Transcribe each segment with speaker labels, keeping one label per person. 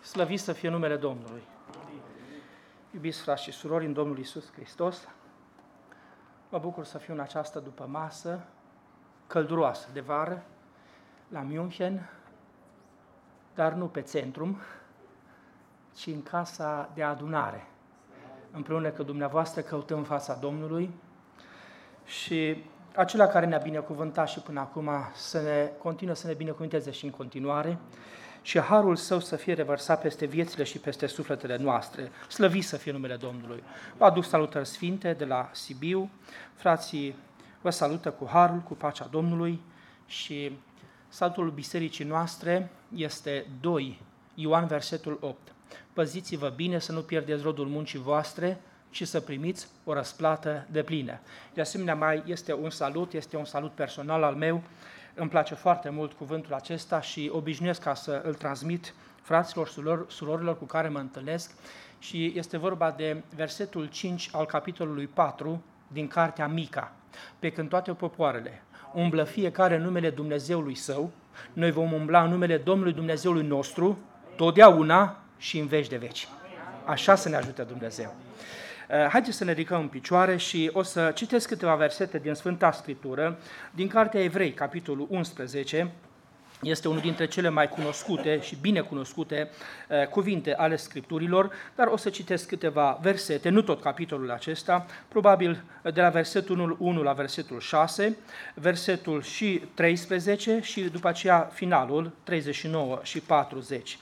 Speaker 1: Slăvit să fie numele Domnului. Iubiți frați și surori în Domnul Iisus Hristos, mă bucur să fiu în această dupămasă călduroasă de vară la München, dar nu pe centrum, ci în casa de adunare, împreună cu dumneavoastră căutăm fața Domnului și acela care ne-a binecuvântat și până acum continuă să ne binecuvânteze și în continuare și harul Său să fie revărsat peste viețile și peste sufletele noastre. Slăvit să fie numele Domnului. Vă aduc salutări sfinte de la Sibiu. Frații vă salută cu harul, cu pacea Domnului și salutul bisericii noastre este 2 Ioan, versetul 8. Păziți-vă bine să nu pierdeți rodul muncii voastre și să primiți o răsplată deplină. De asemenea, mai este un salut personal al meu. Îmi place foarte mult cuvântul acesta și obișnuiesc ca să îl transmit fraților, surorilor cu care mă întâlnesc. Și este vorba de versetul 5 al capitolului 4 din cartea Mica. Pe când toate popoarele umblă fiecare în numele Dumnezeului său, noi vom umbla în numele Domnului Dumnezeului nostru, totdeauna și în veci de veci. Așa să ne ajute Dumnezeu. Haideți să ne ridicăm în picioare și o să citesc câteva versete din Sfânta Scriptură, din Cartea Evrei, capitolul 11, este unul dintre cele mai cunoscute și bine cunoscute cuvinte ale Scripturilor, dar o să citesc câteva versete, nu tot capitolul acesta, probabil de la versetul 1 la versetul 6, versetul și 13 și după aceea finalul 39 și 40.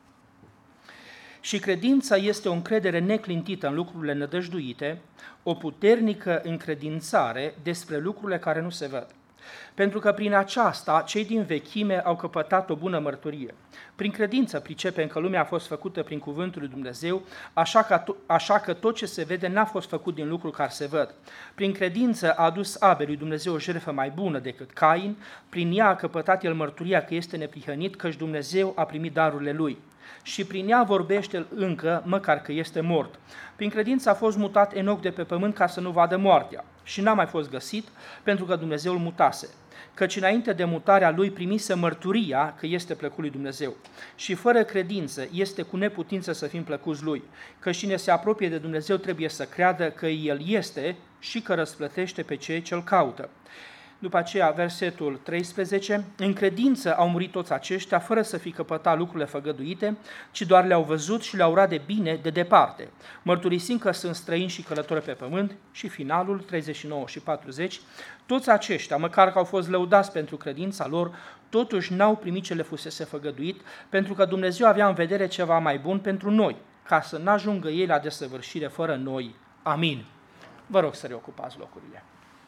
Speaker 1: Și credința este o încredere neclintită în lucrurile nădăjduite, o puternică încredințare despre lucrurile care nu se văd. Pentru că prin aceasta cei din vechime au căpătat o bună mărturie. Prin credință pricepem că lumea a fost făcută prin cuvântul lui Dumnezeu, așa că tot ce se vede n-a fost făcut din lucruri care se văd. Prin credință a adus Abel lui Dumnezeu o jertfă mai bună decât Cain, prin ea a căpătat el mărturia că este neprihănit, căci Dumnezeu a primit darurile lui. Și prin ea vorbește încă, măcar că este mort. Prin credință a fost mutat Enoc de pe pământ ca să nu vadă moartea și n-a mai fost găsit pentru că Dumnezeu îl mutase. Căci înainte de mutarea lui primise mărturia că este plăcut lui Dumnezeu. Și fără credință este cu neputință să fim plăcuți lui. Că cine se apropie de Dumnezeu trebuie să creadă că El este și că răsplătește pe cei ce-L caută. După aceea, versetul 13, în credință au murit toți aceștia, fără să fi căpătat lucrurile făgăduite, ci doar le-au văzut și le-au urat de bine de departe, mărturisind că sunt străini și călători pe pământ. Și finalul, 39 și 40, toți aceștia, măcar că au fost lăudați pentru credința lor, totuși n-au primit ce le fusese făgăduit, pentru că Dumnezeu avea în vedere ceva mai bun pentru noi, ca să n-ajungă ei la desăvârșire fără noi. Amin. Vă rog să reocupați locurile.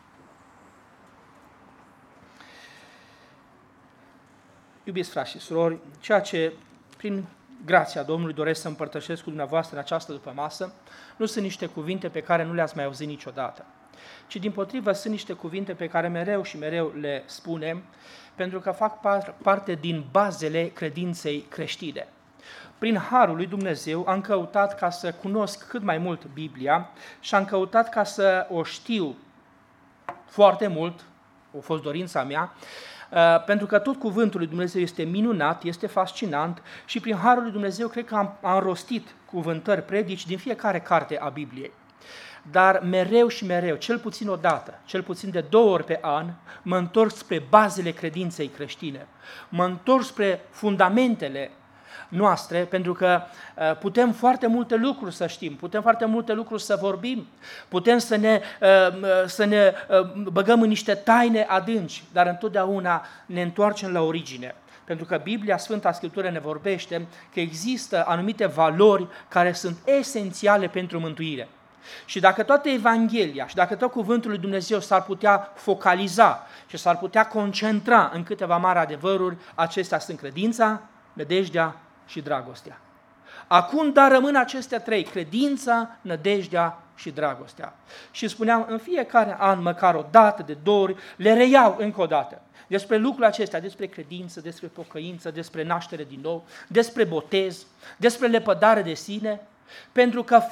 Speaker 1: Iubiți frați și surori, ceea ce prin grația Domnului doresc să împărtășesc cu dumneavoastră în această dupămasă, nu sunt niște cuvinte pe care nu le-ați mai auzit niciodată, ci dimpotrivă sunt niște cuvinte pe care mereu și mereu le spunem, pentru că fac parte din bazele credinței creștine. Prin harul lui Dumnezeu am căutat ca să cunosc cât mai mult Biblia și am căutat ca să o știu foarte mult, a fost dorința mea, pentru că tot cuvântul lui Dumnezeu este minunat, este fascinant și prin harul lui Dumnezeu cred că am rostit cuvântări, predici din fiecare carte a Bibliei. Dar mereu și mereu, cel puțin o dată, cel puțin de 2 ori pe an, mă întorc spre bazele credinței creștine, mă întorc spre fundamentele noastre, pentru că putem foarte multe lucruri să știm, putem foarte multe lucruri să vorbim, putem să ne băgăm în niște taine adânci, dar întotdeauna ne întoarcem la origine. Pentru că Biblia, Sfânta Scriptură ne vorbește că există anumite valori care sunt esențiale pentru mântuire. Și dacă toată Evanghelia și dacă tot cuvântul lui Dumnezeu s-ar putea focaliza și s-ar putea concentra în câteva mari adevăruri, acestea sunt credința, nădejdea și dragostea. Acum, dar rămân acestea 3, credința, nădejdea și dragostea. Și spuneam, în fiecare an, măcar o dată, de 2 ori, le reiau încă o dată. Despre lucrurile acestea, despre credință, despre pocăință, despre naștere din nou, despre botez, despre lepădare de sine, pentru că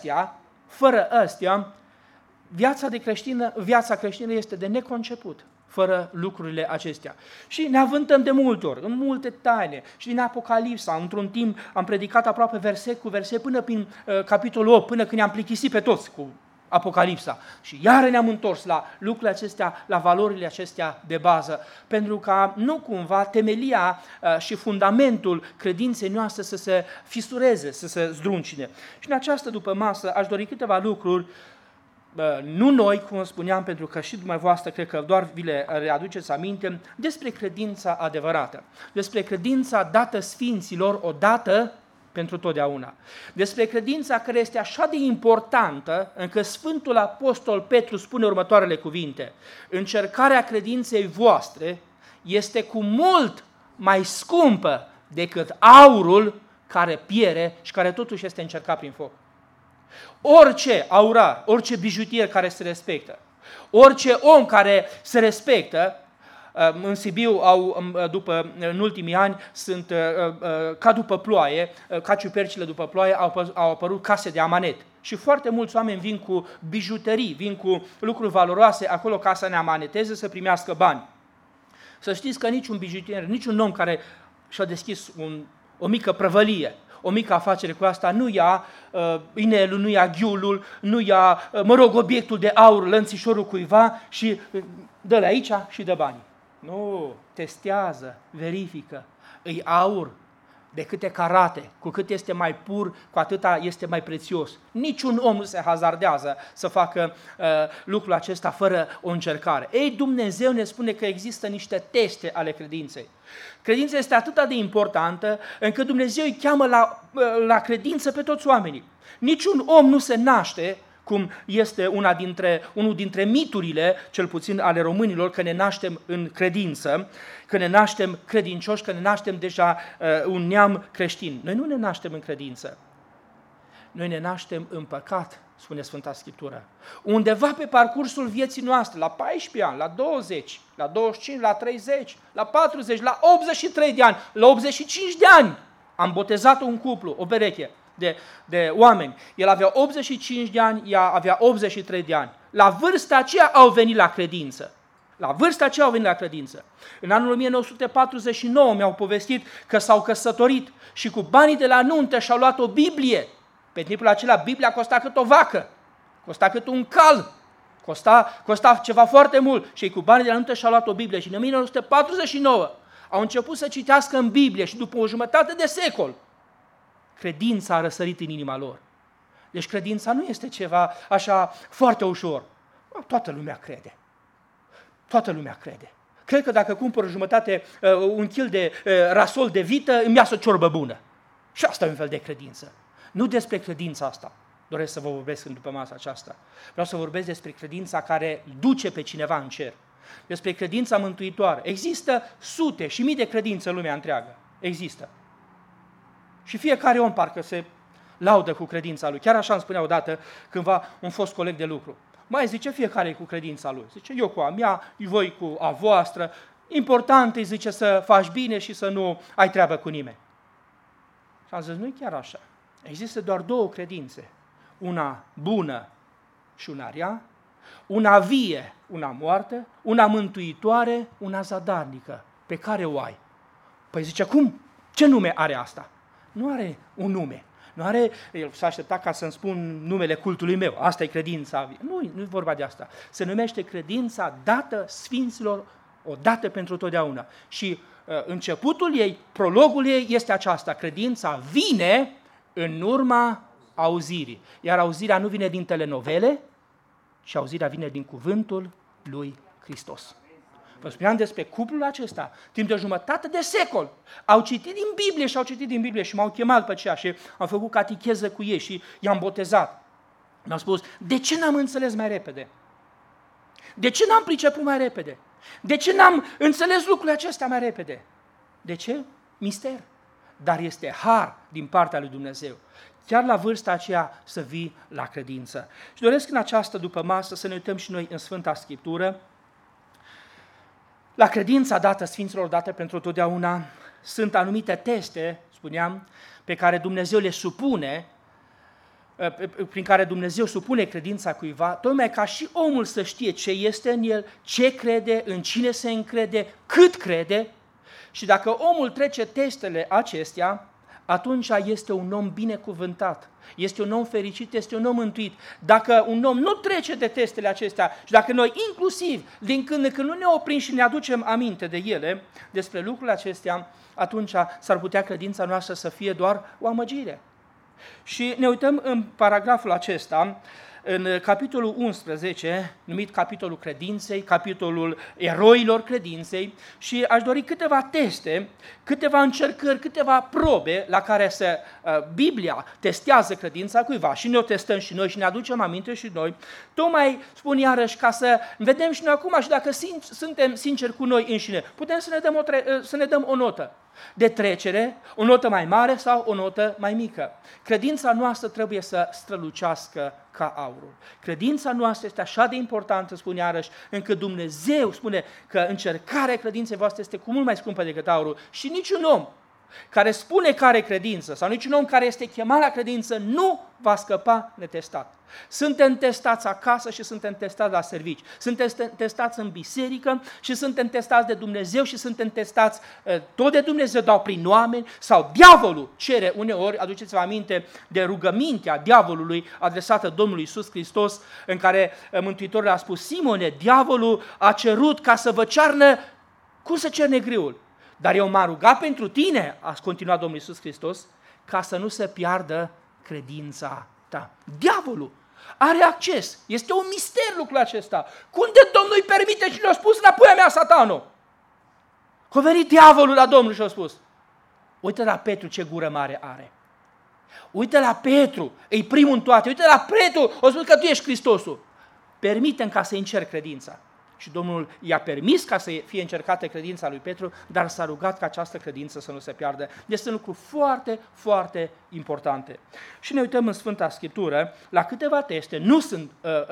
Speaker 1: fără ăstea, viața creștină este de neconceput. fără lucrurile acestea. Și ne avântăm de multe ori, în multe taine. Și din Apocalipsa, într-un timp, am predicat aproape verset cu verset până prin capitolul 8, până când ne-am plictisit pe toți cu Apocalipsa. Și iară ne-am întors la lucrurile acestea, la valorile acestea de bază, pentru ca nu cumva temelia și fundamentul credinței noastre să se fisureze, să se zdruncine. Și în această dupămasă aș dori câteva lucruri, nu noi, cum spuneam, pentru că și dumneavoastră cred că doar vi le readuceți aminte, despre credința adevărată, despre credința dată sfinților odată pentru totdeauna. Despre credința care este așa de importantă, încât Sfântul Apostol Petru spune următoarele cuvinte: încercarea credinței voastre este cu mult mai scumpă decât aurul care piere și care totuși este încercat prin foc. Orice aurar, orice bijutier care se respectă, orice om care se respectă, în Sibiu în ultimii ani sunt ca după ploaie, ca ciupercile după ploaie, au apărut case de amanet. Și foarte mulți oameni vin cu bijuterii, vin cu lucruri valoroase acolo ca să ne amaneteze, să primească bani. Să știți că niciun bijutier, niciun om care și-a deschis o mică prăvălie, o mică afacere cu asta, nu ia inelul, nu ia ghiulul, nu ia, obiectul de aur, lănțișorul cuiva și dă-l aici și dă banii. Nu, testează, verifică, îi aur, de câte carate, cu cât este mai pur, cu atâta este mai prețios. Niciun om nu se hazardează să facă lucrul acesta fără o încercare. Ei, Dumnezeu ne spune că există niște teste ale credinței. Credința este atât de importantă încât Dumnezeu îi cheamă la credință pe toți oamenii. Niciun om nu se naște, cum este unul dintre miturile, cel puțin ale românilor, că ne naștem în credință, că ne naștem credincioși, că ne naștem deja un neam creștin. Noi nu ne naștem în credință. Noi ne naștem în păcat, spune Sfânta Scriptură. Undeva pe parcursul vieții noastre, la 14 ani, la 20, la 25, la 30, la 40, la 83 de ani, la 85 de ani, am botezat un cuplu, o pereche de oameni. El avea 85 de ani, ea avea 83 de ani. La vârsta aceea au venit la credință. În anul 1949 mi-au povestit că s-au căsătorit și cu banii de la nuntă și-au luat o Biblie. Pe timpul acela Biblia costa cât o vacă, costa cât un cal, costa ceva foarte mult. Și cu banii de la nuntă și-au luat o Biblie și în 1949 au început să citească în Biblie și după o jumătate de secol credința a răsărit în inima lor. Deci credința nu este ceva așa foarte ușor. Toată lumea crede. Cred că dacă cumpăr un kil de rasol de vită, îmi iasă o ciorbă bună. Și asta e un fel de credință. Nu despre credința asta doresc să vă vorbesc după masa aceasta. Vreau să vorbesc despre credința care duce pe cineva în cer. Despre credința mântuitoare. Există sute și mii de credințe în lumea întreagă. Există. Și fiecare om parcă se laudă cu credința lui. Chiar așa îmi spunea odată cândva un fost coleg de lucru. Mai zice, fiecare cu credința lui. Zice, eu cu a mea, voi cu a voastră. Important îi zice să faci bine și să nu ai treabă cu nimeni. Și am zis, nu-i chiar așa. Există doar două credințe. Una bună și una rea, una vie, una moartă, una mântuitoare, una zadarnică. Pe care o ai? Păi zice, cum? Ce nume are asta? Nu are un nume. El s-a așteptat ca să-mi spun numele cultului meu. Asta e credința. Nu e vorba de asta. Se numește credința dată sfinților odată pentru totdeauna. Și începutul ei, prologul ei este aceasta. Credința vine în urma auzirii. Iar auzirea nu vine din telenovele, ci auzirea vine din cuvântul lui Hristos. Vă spuneam despre cuplul acesta, timp de o jumătate de secol. Au citit din Biblie și m-au chemat după aceea și am făcut catecheză cu ei și i-am botezat. Mi-au spus, de ce n-am înțeles mai repede? De ce n-am priceput mai repede? De ce n-am înțeles lucrurile acestea mai repede? De ce? Mister. Dar este har din partea lui Dumnezeu. Chiar la vârsta aceea să vii la credință. Și doresc în această dupămasă să ne uităm și noi în Sfânta Scriptură. La credința dată Sfinților, dată pentru totdeauna, sunt anumite teste, spuneam, pe care Dumnezeu le supune prin care Dumnezeu supune credința cuiva, tocmai ca și omul să știe ce este în el, ce crede, în cine se încrede, cât crede. Și dacă omul trece testele acestea, atunci este un om binecuvântat, este un om fericit, este un om mântuit. Dacă un om nu trece de testele acestea și dacă noi inclusiv din când în când nu ne oprim și ne aducem aminte de ele, despre lucrurile acestea, atunci s-ar putea credința noastră să fie doar o amăgire. Și ne uităm în paragraful acesta, în capitolul 11, numit capitolul credinței, capitolul eroilor credinței, și aș dori câteva teste, câteva încercări, câteva probe la care Biblia testează credința cuiva și ne o testăm și noi și ne aducem aminte și noi. Tocmai spun iarăși ca să vedem și noi acum și dacă suntem sinceri cu noi înșine, putem să ne dăm o notă de trecere, o notă mai mare sau o notă mai mică. Credința noastră trebuie să strălucească ca aurul. Credința noastră este așa de importantă, spune iarăși, încât Dumnezeu spune că încercarea credinței voastre este cu mult mai scumpă decât aurul și niciun om care spune că are credință sau niciun om care este chemat la credință nu va scăpa netestat. Suntem testați acasă și suntem testați la servici. Suntem testați în biserică și suntem testați de Dumnezeu și suntem testați tot de Dumnezeu, dar prin oameni sau diavolul cere uneori, aduceți-vă aminte de rugămintea diavolului adresată Domnului Iisus Hristos, în care Mântuitorul a spus: Simone, diavolul a cerut ca să vă cearnă cum să cerne grâul. Dar eu m-am rugat pentru tine, a continuat Domnul Iisus Hristos, ca să nu se piardă credința ta. Diavolul are acces. Este un mister lucrul acesta. Cum de Domnul îi permite și le-a spus înapoi a mea, satanul? Că a venit diavolul la Domnul și a spus: uite la Petru ce gură mare are. Uite la Petru, e primul în toate. Uite la Petru, a spus că tu ești Hristosul. Permite-mi ca să încerc credința. Și Domnul i-a permis ca să fie încercată credința lui Petru, dar s-a rugat ca această credință să nu se piardă. Este un lucru foarte, foarte importante. Și ne uităm în Sfânta Scriptură la câteva teste, nu sunt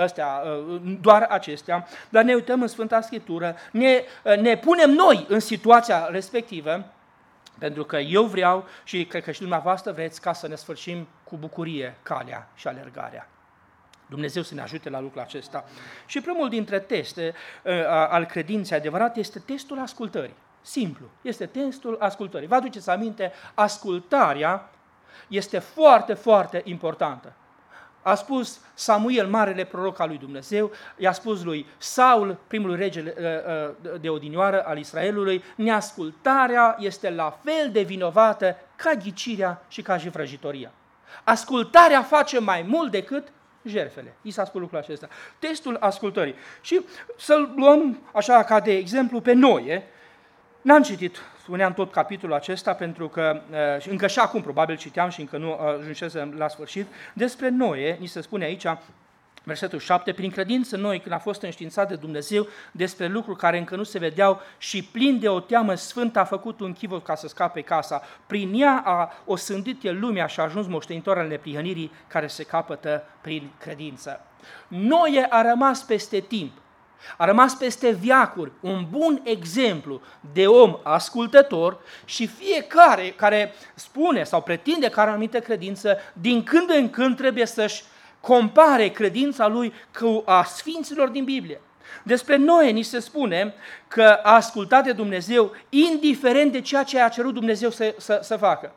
Speaker 1: doar acestea, dar ne uităm în Sfânta Scriptură, ne punem noi în situația respectivă, pentru că eu vreau și cred că și dumneavoastră vreți ca să ne sfârșim cu bucurie calea și alergarea. Dumnezeu să ne ajute la lucrul acesta. Și primul dintre teste al credinței adevărate este testul ascultării. Simplu, este testul ascultării. Vă aduceți aminte, ascultarea este foarte, foarte importantă. A spus Samuel, marele proroc al lui Dumnezeu, i-a spus lui Saul, primul rege de odinioară al Israelului: neascultarea este la fel de vinovată ca ghicirea și ca și vrăjitoria. Ascultarea face mai mult decât jertfele. I s-a spus lucrul acesta. Testul ascultării. Și să-l luăm așa ca de exemplu pe Noe. N-am citit, spuneam, tot capitolul acesta, pentru că încă și acum probabil citeam și încă nu ajunsesem la sfârșit. Despre Noe, ni se spune aici, versetul 7, prin credință Noe, când a fost înștiințat de Dumnezeu despre lucruri care încă nu se vedeau și plin de o teamă sfântă a făcut un chivot ca să scape casa. Prin ea a osândit el lumea și a ajuns moștenitor al neprihănirii care se capătă prin credință. Noe a rămas peste timp, a rămas peste veacuri un bun exemplu de om ascultător și fiecare care spune sau pretinde că are o anumită credință, din când în când trebuie să-și compare credința lui cu a sfinților din Biblie. Despre Noe ni se spune că a ascultat de Dumnezeu indiferent de ceea ce a cerut Dumnezeu să facă.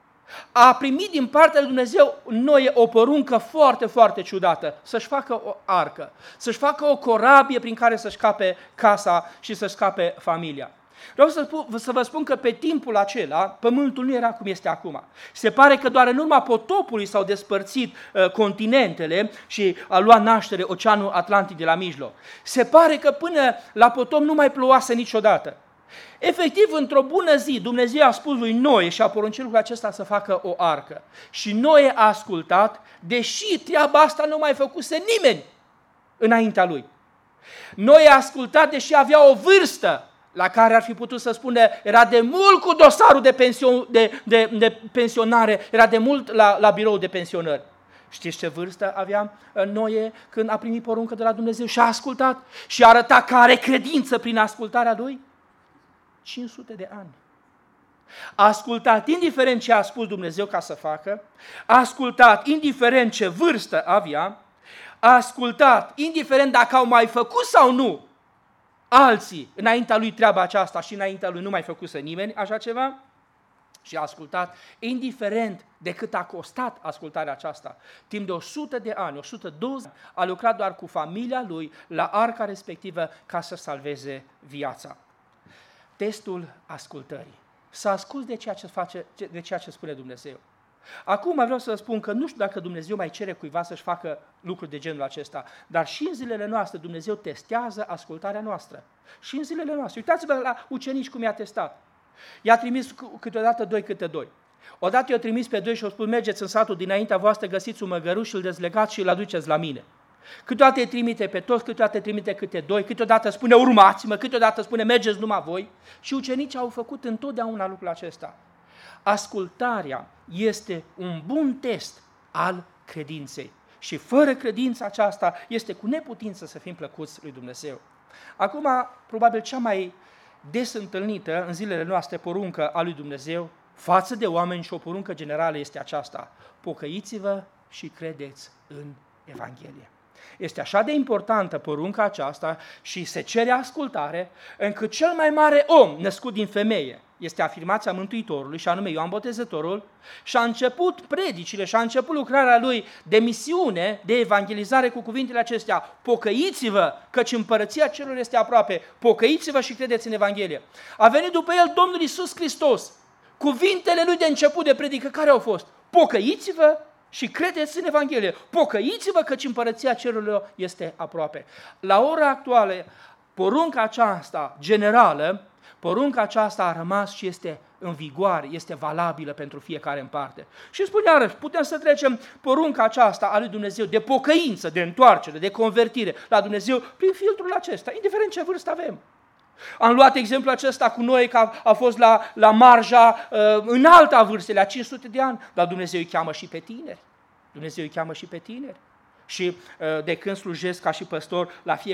Speaker 1: A primit din partea lui Dumnezeu Noe o poruncă foarte, foarte ciudată, să-și facă o arcă, să-și facă o corabie prin care să-și scape casa și să-și scape familia. Vreau să vă spun că pe timpul acela, pământul nu era cum este acum. Se pare că doar în urma potopului s-au despărțit continentele și a luat naștere Oceanul Atlantic de la mijloc. Se pare că până la potop nu mai plouase niciodată. Efectiv, într-o bună zi, Dumnezeu a spus lui Noe și a poruncit lucrul acesta să facă o arcă. Și Noe a ascultat, deși treaba asta nu mai făcuse nimeni înaintea lui. Noe a ascultat, deși avea o vârstă la care ar fi putut să spune, era de mult cu dosarul de pensionare, era de mult la birou de pensionări. Știți ce vârstă avea Noe când a primit poruncă de la Dumnezeu și a ascultat și a arătat că are credință prin ascultarea lui? 500 de ani. A ascultat indiferent ce a spus Dumnezeu ca să facă, a ascultat indiferent ce vârstă avea, a ascultat indiferent dacă au mai făcut sau nu alții înaintea lui treaba aceasta și înaintea lui nu mai făcuse nimeni așa ceva, și a ascultat indiferent de cât a costat ascultarea aceasta. Timp de 100 de ani, 120, a lucrat doar cu familia lui la arca respectivă ca să salveze viața. Testul ascultării. Să asculți de ceea ce spune Dumnezeu. Acum vreau să spun că nu știu dacă Dumnezeu mai cere cuiva să-și facă lucruri de genul acesta, dar și în zilele noastre Dumnezeu testează ascultarea noastră. Și în zilele noastre. Uitați-vă la ucenici cum i-a testat. I-a trimis câteodată 2 câte 2. Odată i-a trimis pe 2 și a spus: mergeți în satul dinaintea voastră, găsiți un măgăruș și îl dezlegați și îl aduceți la mine. Câteodată îi trimite pe toți, câteodată îi trimite câte 2, câteodată spune: urmați-mă, câteodată spune: mergeți numai voi. Și ucenicii au făcut întotdeauna lucrul acesta. Ascultarea este un bun test al credinței și fără credința aceasta este cu neputință să fim plăcuți lui Dumnezeu. Acum, probabil cea mai des întâlnită în zilele noastre poruncă a lui Dumnezeu față de oameni și o poruncă generală este aceasta: pocăiți-vă și credeți în Evanghelie. Este așa de importantă porunca aceasta și se cere ascultare, încât cel mai mare om născut din femeie este afirmația Mântuitorului, și anume Ioan Botezătorul, și a început predicile și a început lucrarea lui de misiune, de evangelizare cu cuvintele acestea: pocăiți-vă, căci împărăția cerurilor este aproape, pocăiți-vă și credeți în Evanghelie. A venit după el Domnul Iisus Hristos. Cuvintele lui de început de predică care au fost? Pocăiți-vă și credeți în Evanghelie. Pocăiți-vă, căci împărăția cerurilor este aproape. La ora actuală, porunca aceasta generală, porunca aceasta a rămas și este în vigoare, este valabilă pentru fiecare în parte. Și spun iarăși, putem să trecem porunca aceasta a lui Dumnezeu de pocăință, de întoarcere, de convertire la Dumnezeu prin filtrul acesta, indiferent ce vârstă avem. Am luat exemplul acesta cu noi, că a fost la marja înaltă a vârstei, la 500 de ani, dar Dumnezeu îi cheamă și pe tineri. Dumnezeu îi cheamă și pe tineri. Și de când slujesc ca și păstor,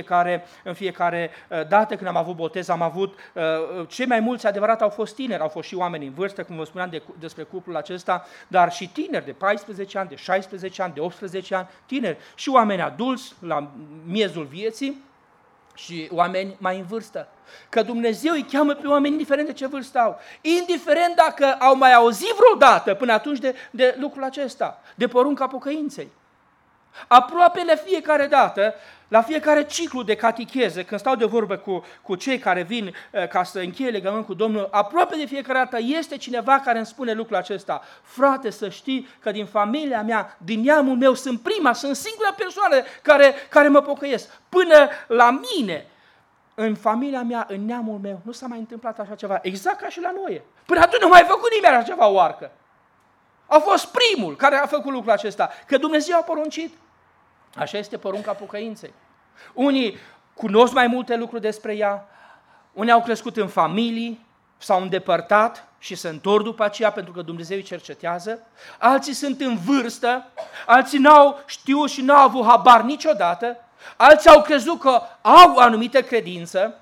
Speaker 1: în fiecare dată când am avut botez, am avut cei mai mulți, adevărat, au fost tineri, au fost și oameni în vârstă, cum vă spuneam despre cuplul acesta, dar și tineri de 14 ani, de 16 ani, de 18 ani, tineri și oameni adulți la miezul vieții și oameni mai în vârstă. Că Dumnezeu îi cheamă pe oameni indiferent de ce vârstă au, indiferent dacă au mai auzit vreodată până atunci de lucrul acesta, de porunca pocăinței. Aproape la fiecare dată, la fiecare ciclu de catecheză, când stau de vorbă cu cei care vin ca să încheie legământ cu Domnul, aproape de fiecare dată este cineva care îmi spune lucrul acesta: frate, să știi că din familia mea, din neamul meu, sunt singura persoană care mă pocăiesc. Până la mine, în familia mea, în neamul meu, nu s-a mai întâmplat așa ceva, exact ca și la noi. Până atunci nu mai a făcut nimeni așa ceva, oarcă. A fost primul care a făcut lucrul acesta, că Dumnezeu a poruncit. Așa este porunca pocăinței. Unii cunosc mai multe lucruri despre ea, unii au crescut în familii, s-au îndepărtat și se întorc după aceea pentru că Dumnezeu îi cercetează, alții sunt în vârstă, alții n-au știut și n-au avut habar niciodată, alții au crezut că au o anumită credință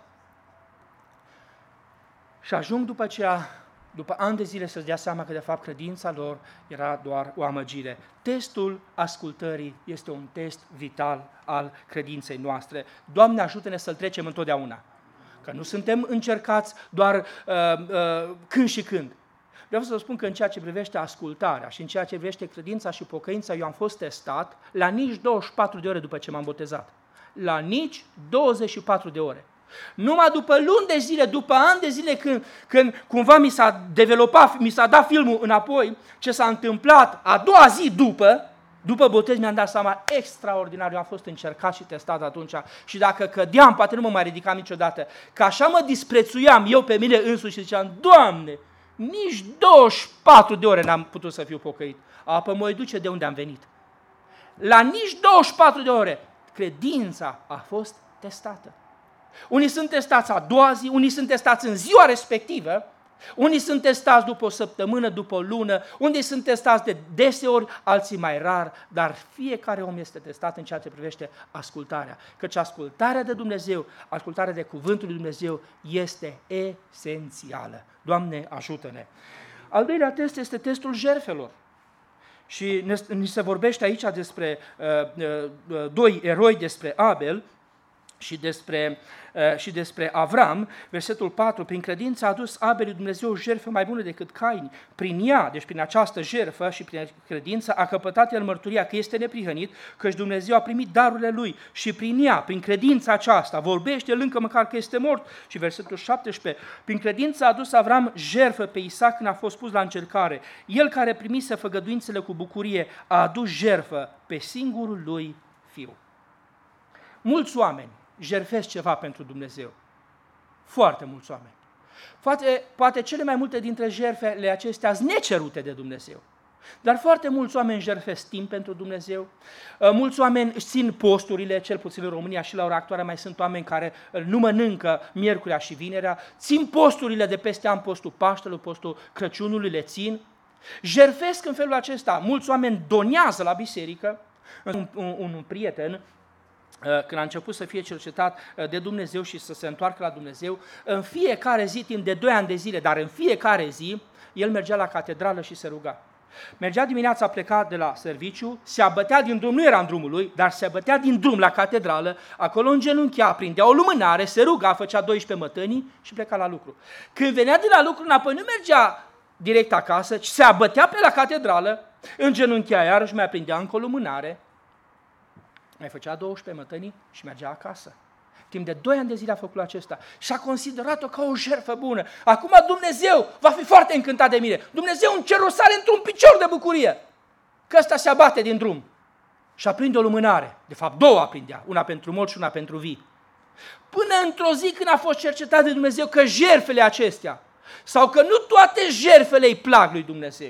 Speaker 1: și ajung după aceea, după ani de zile, să-ți dea seama că de fapt credința lor era doar o amăgire. Testul ascultării este un test vital al credinței noastre. Doamne, ajută-ne să-l trecem întotdeauna, că nu suntem încercați doar când și când. Vreau să vă spun că în ceea ce privește ascultarea și în ceea ce privește credința și pocăința, eu am fost testat la nici 24 de ore după ce m-am botezat. La nici 24 de ore. Numai după luni de zile, după ani de zile, când cumva mi s-a developat, mi s-a dat filmul înapoi, ce s-a întâmplat a doua zi după botez, mi-am dat seama, extraordinar, eu am fost încercat și testat atunci și dacă cădeam, poate nu mă mai ridicam niciodată, că așa mă disprețuiam eu pe mine însuși și ziceam: Doamne, nici 24 de ore n-am putut să fiu pocăit. Apoi mă duce de unde am venit. La nici 24 de ore, credința a fost testată. Unii sunt testați a doua zi, unii sunt testați în ziua respectivă, Unii sunt testați după o săptămână, după o lună, unii sunt testați de deseori, alții mai rar, dar fiecare om este testat în ceea ce privește ascultarea. Căci ascultarea de Dumnezeu, ascultarea de cuvântul lui Dumnezeu este esențială. Doamne, ajută-ne! Al doilea test este testul jertfelor. Și ni se vorbește aici despre doi eroi, despre Abel și despre Avram. Versetul 4, prin credință a adus Abel lui Dumnezeu o jertfă mai bună decât Cain. Prin ea, deci prin această jertfă și prin credință, a căpătat el mărturia că este neprihănit, căci Dumnezeu a primit darurile lui și prin ea, prin credința aceasta, vorbește el încă măcar că este mort. Și versetul 17, prin credință a adus Avram jertfă pe Isaac când a fost pus la încercare. El care primise făgăduințele cu bucurie a adus jertfă pe singurul lui fiu. Mulți oameni jertfesc ceva pentru Dumnezeu. Foarte mulți oameni. Poate cele mai multe dintre jertfele acestea sunt necerute de Dumnezeu. Dar foarte mulți oameni jertfesc timp pentru Dumnezeu. Mulți oameni își țin posturile, cel puțin în România și la ora actuală mai sunt oameni care nu mănâncă miercurea și vinerea. Țin posturile de peste an, postul Paștelui, postul Crăciunului, le țin. Jertfesc în felul acesta. Mulți oameni donează la biserică. Un prieten, când a început să fie cercetat de Dumnezeu și să se întoarcă la Dumnezeu, în fiecare zi, timp de 2 ani de zile, dar în fiecare zi, el mergea la catedrală și se ruga. Mergea dimineața, pleca de la serviciu, se abătea din drum, nu era în drumul lui, dar se abătea din drum la catedrală, acolo îngenunchea, prindea o lumânare, se ruga, făcea 12 mătănii și pleca la lucru. Când venea de la lucru înapoi, nu mergea direct acasă, ci se abătea pe la catedrală, îngenunchea iarăși, mai aprindea încă o lumânare, mai făcea 12 mătănii și mergea acasă. Timp de 2 ani de zile a făcut acesta și a considerat-o ca o jertfă bună. Acum Dumnezeu va fi foarte încântat de mine. Dumnezeu în cer o sare într-un picior de bucurie, că ăsta se abate din drum și aprinde o lumânare. De fapt 2 aprindea, una pentru morți și una pentru vii. Până într-o zi când a fost cercetat de Dumnezeu că jertfele acestea, sau că nu toate jertfele îi plac lui Dumnezeu.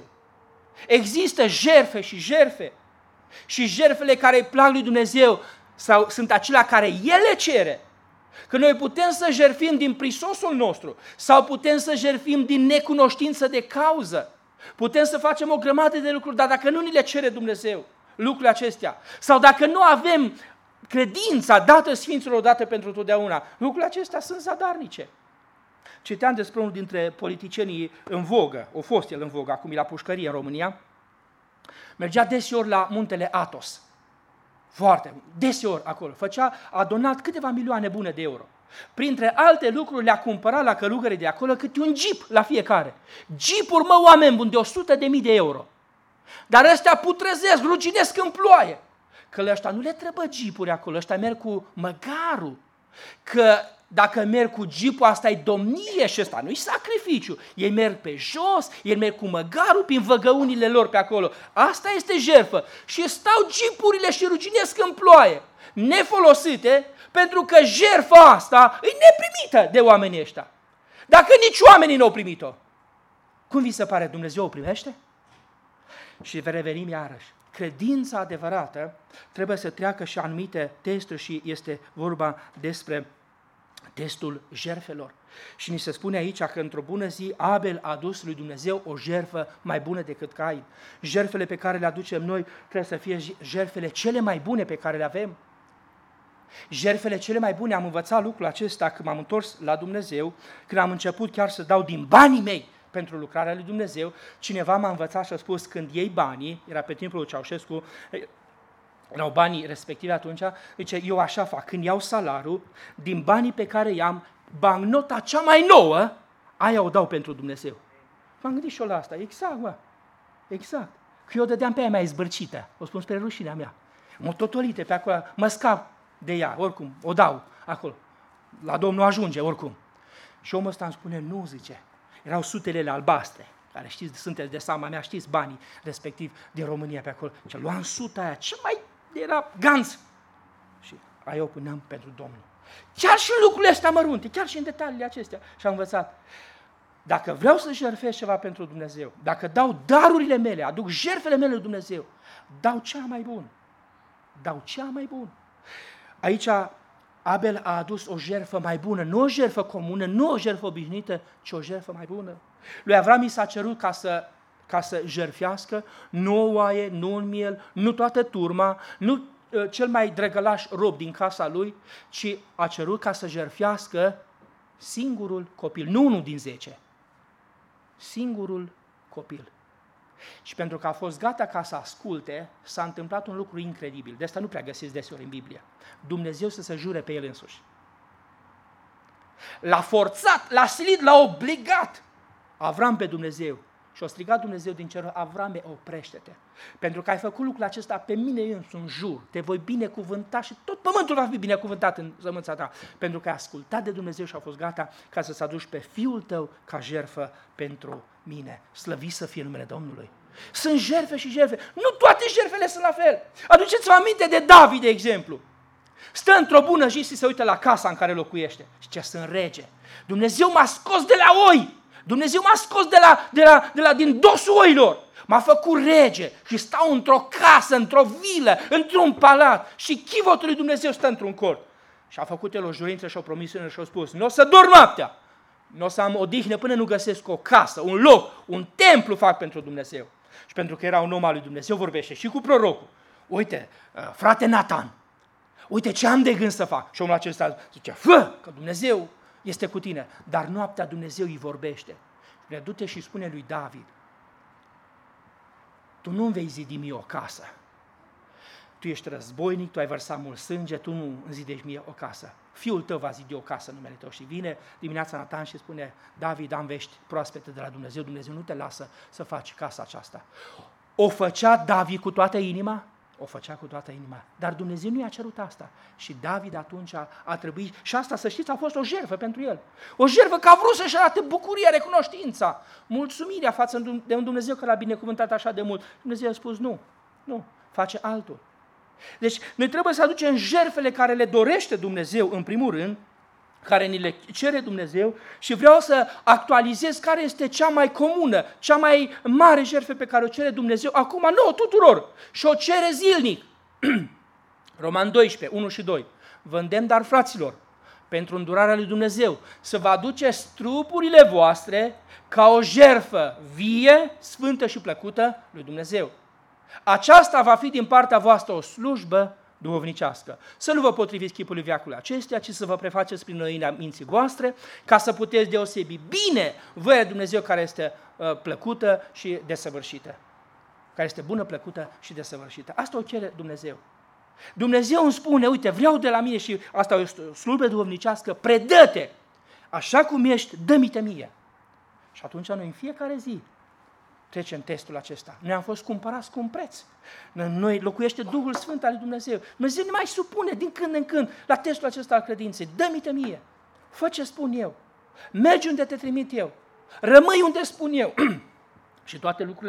Speaker 1: Există jertfe și jertfe. Și jertfele care îi plac lui Dumnezeu sunt acelea care El le cere. Că noi putem să jertfim din prisosul nostru sau putem să jertfim din necunoștință de cauză. Putem să facem o grămadă de lucruri, dar dacă nu ni le cere Dumnezeu lucrurile acestea, sau dacă nu avem credința dată Sfinților odată pentru totdeauna, lucrurile acestea sunt zadarnice. Citeam despre unul dintre politicienii în vogă, o fost el în vogă, acum e la pușcărie în România. Mergea deseori la muntele Athos, foarte deseori acolo, a donat câteva milioane bune de euro. Printre alte lucruri le-a cumpărat la călugării de acolo câte un jeep la fiecare. Jeep-uri, mă, oameni buni, de 100.000 de euro. Dar ăstea putrezesc, ruginesc în ploaie. Că la ăștia nu le trebuie jeep-uri acolo, ăștia merg cu măgarul. Că dacă merg cu jeep-ul, asta e domnie și ăsta nu-i sacrificiu. Ei merg pe jos, ei merg cu măgarul prin văgăunile lor pe acolo. Asta este jertfă. Și stau jeep-urile și ruginesc în ploaie, nefolosite, pentru că jertfa asta e neprimită de oamenii ăștia. Dacă nici oamenii nu au primit-o, cum vi se pare, Dumnezeu o primește? Și revenim iarăși. Credința adevărată trebuie să treacă și anumite testuri și este vorba despre testul jertfelor. Și ni se spune aici că într-o bună zi Abel a adus lui Dumnezeu o jertfă mai bună decât Cain. Jertfele pe care le aducem noi trebuie să fie jertfele cele mai bune pe care le avem. Jertfele cele mai bune, am învățat lucrul acesta când m-am întors la Dumnezeu, când am început chiar să dau din banii mei pentru lucrarea lui Dumnezeu. Cineva m-a învățat și a spus, când iei banii, era pe timpul lui Ceaușescu, erau banii respectivi atunci, zice, eu așa fac, când iau salariul, din banii pe care i-am, bancnota cea mai nouă, aia o dau pentru Dumnezeu. M-am gândit și eu la asta, exact, mă, exact. Că eu dădeam pe aia mai zbârcită, o spun spre rușinea mea, mă totolite pe acolo, mă scap de ea, oricum, o dau acolo, la Domnul ajunge, oricum. Și omul ăsta îmi spune, nu, zice, erau sutelele albastre, care știți, sunteți de seama mea, știți banii respectiv din România pe acolo. Și luam suta aia, ce mai era ganț. Și aia o puneam pentru Domnul. Chiar și în lucrurile astea mărunte, chiar și în detaliile acestea. Și am învățat, dacă vreau să jertfesc ceva pentru Dumnezeu, dacă dau darurile mele, aduc jertfele mele lui Dumnezeu, dau cea mai bună. Dau cea mai bună. Aici Abel a adus o jertfă mai bună, nu o jertfă comună, nu o jertfă obișnuită, ci o jertfă mai bună. Lui Avram i s-a cerut ca să jertfească, nu o oaie, nu un miel, nu toată turma, nu cel mai drăgălaș rob din casa lui, ci a cerut ca să jertfească singurul copil, nu unul din 10, singurul copil. Și pentru că a fost gata ca să asculte, s-a întâmplat un lucru incredibil. De asta nu prea găsiți deseori în Biblie. Dumnezeu să se jure pe el însuși. L-a forțat, l-a silit, l-a obligat Avram pe Dumnezeu. Și a strigat Dumnezeu din cer: Avrame, oprește-te. Pentru că ai făcut lucrul acesta pe mine însumi jur, te voi binecuvânta și tot pământul va fi binecuvântat în sămânța ta. Pentru că ai ascultat de Dumnezeu și a fost gata ca să-ți aduci pe fiul tău ca jertfă pentru mine. Slăvit să fie numele Domnului. Sunt jertfe și jertfe. Nu toate jertfele sunt la fel. Aduceți-vă aminte de David, de exemplu. Stă într-o bună zi și se uită la casa în care locuiește. Și ce sunt rege. Dumnezeu m-a scos de la oi. Dumnezeu m-a scos din dosul oilor. M-a făcut rege și stau într-o casă, într-o vilă, într-un palat și chivotul lui Dumnezeu stă într-un cort. Și a făcut el o jurință și o promisiune și a spus: nu o să dorm noaptea, nu o să am odihnă până nu găsesc o casă, un loc, un templu fac pentru Dumnezeu. Și pentru că era un om al lui Dumnezeu, vorbește și cu prorocul: uite, frate Natan, uite ce am de gând să fac. Și omul acesta zice: fă, că Dumnezeu este cu tine. Dar noaptea Dumnezeu îi vorbește. Și du-te și spune lui David: tu nu vei zidi mie o casă. Tu ești războinic, tu ai vărsat mult sânge, tu nu îmi zidești mie o casă. Fiul tău va zidi o casă în numele tău. Și vine dimineața Natan și spune: David, am vești proaspete de la Dumnezeu. Dumnezeu nu te lasă să faci casa aceasta. O făcea David cu toată inima? O făcea cu toată inima. Dar Dumnezeu nu i-a cerut asta. Și David atunci a trebuit, și asta, să știți, a fost o jertfă pentru el. O jertfă că a vrut să-și arate bucuria, recunoștința, mulțumirea față de un Dumnezeu că l-a binecuvântat așa de mult. Dumnezeu a spus: nu, face altul. Deci noi trebuie să aducem jertfele care le dorește Dumnezeu în primul rând, care ni le cere Dumnezeu, și vreau să actualizez care este cea mai comună, cea mai mare jertfă pe care o cere Dumnezeu acum nouă tuturor și o cere zilnic. Roman 12, 1 și 2. Vă îndemn, dar, fraților, pentru îndurarea lui Dumnezeu, să vă aduceți trupurile voastre ca o jertfă vie, sfântă și plăcută lui Dumnezeu. Aceasta va fi din partea voastră o slujbă duhovnicească. Să nu vă potriviți chipului veacului acesteia, ci să vă prefaceți prin noina minții voastre, ca să puteți deosebi bine voia lui Dumnezeu care este plăcută și desăvârșită. Care este bună, plăcută și desăvârșită. Asta o cere Dumnezeu. Dumnezeu îmi spune: uite, vreau de la mine, și asta e o slujbă duhovnicească, predă-te, așa cum ești, dă-mi-te mie. Și atunci noi în fiecare zi trecem testul acesta. Noi am fost cumpărați cu un preț. Noi locuiește Duhul Sfânt al lui Dumnezeu. Dumnezeu ne mai supune din când în când la testul acesta al credinței. Dă-mi-te mie. Fă ce spun eu. Mergi unde te trimit eu. Rămâi unde spun eu. Și toate lucrurile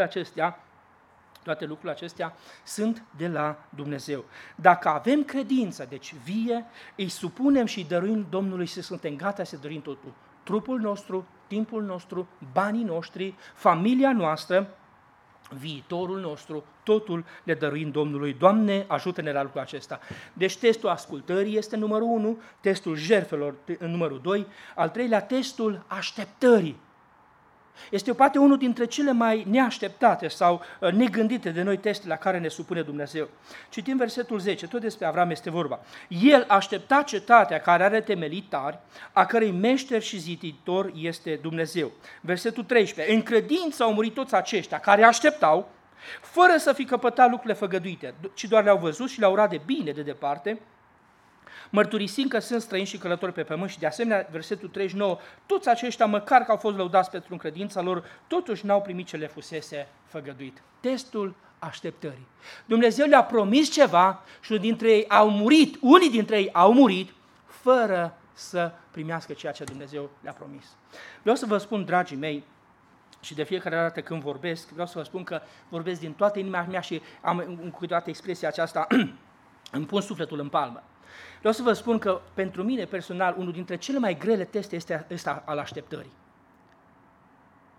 Speaker 1: acestea sunt de la Dumnezeu. Dacă avem credință, deci vie, îi supunem și îi dăruim Domnului și suntem gata să dăruim totul. Trupul nostru, timpul nostru, banii noștri, familia noastră, viitorul nostru, totul le dăruim Domnului. Doamne, ajută-ne la lucrul acesta. Deci testul ascultării este numărul 1, testul jertfelor numărul 2, al treilea testul așteptării. Este poate unul dintre cele mai neașteptate sau negândite de noi teste la care ne supune Dumnezeu. Citim versetul 10, tot despre Avram este vorba. El aștepta cetatea care are temelii tari, a cărei meșter și ziditor este Dumnezeu. Versetul 13, în credință au murit toți aceștia care așteptau, fără să fi căpătat lucrurile făgăduite, ci doar le-au văzut și le-au urat de bine de departe, mărturisind că sunt străini și călători pe pământ. Și de asemenea, versetul 39, toți aceștia, măcar că au fost lăudați pentru credința lor, totuși n-au primit ce le fusese făgăduit. Testul așteptării. Dumnezeu le-a promis ceva și unii dintre ei au murit fără să primească ceea ce Dumnezeu le-a promis. Vreau să vă spun, dragii mei, și de fiecare dată când vorbesc, vreau să vă spun că vorbesc din toată inima mea și am câteodată expresia aceasta, îmi pun sufletul în palmă. Vreau să vă spun că pentru mine personal unul dintre cele mai grele teste este ăsta al așteptării.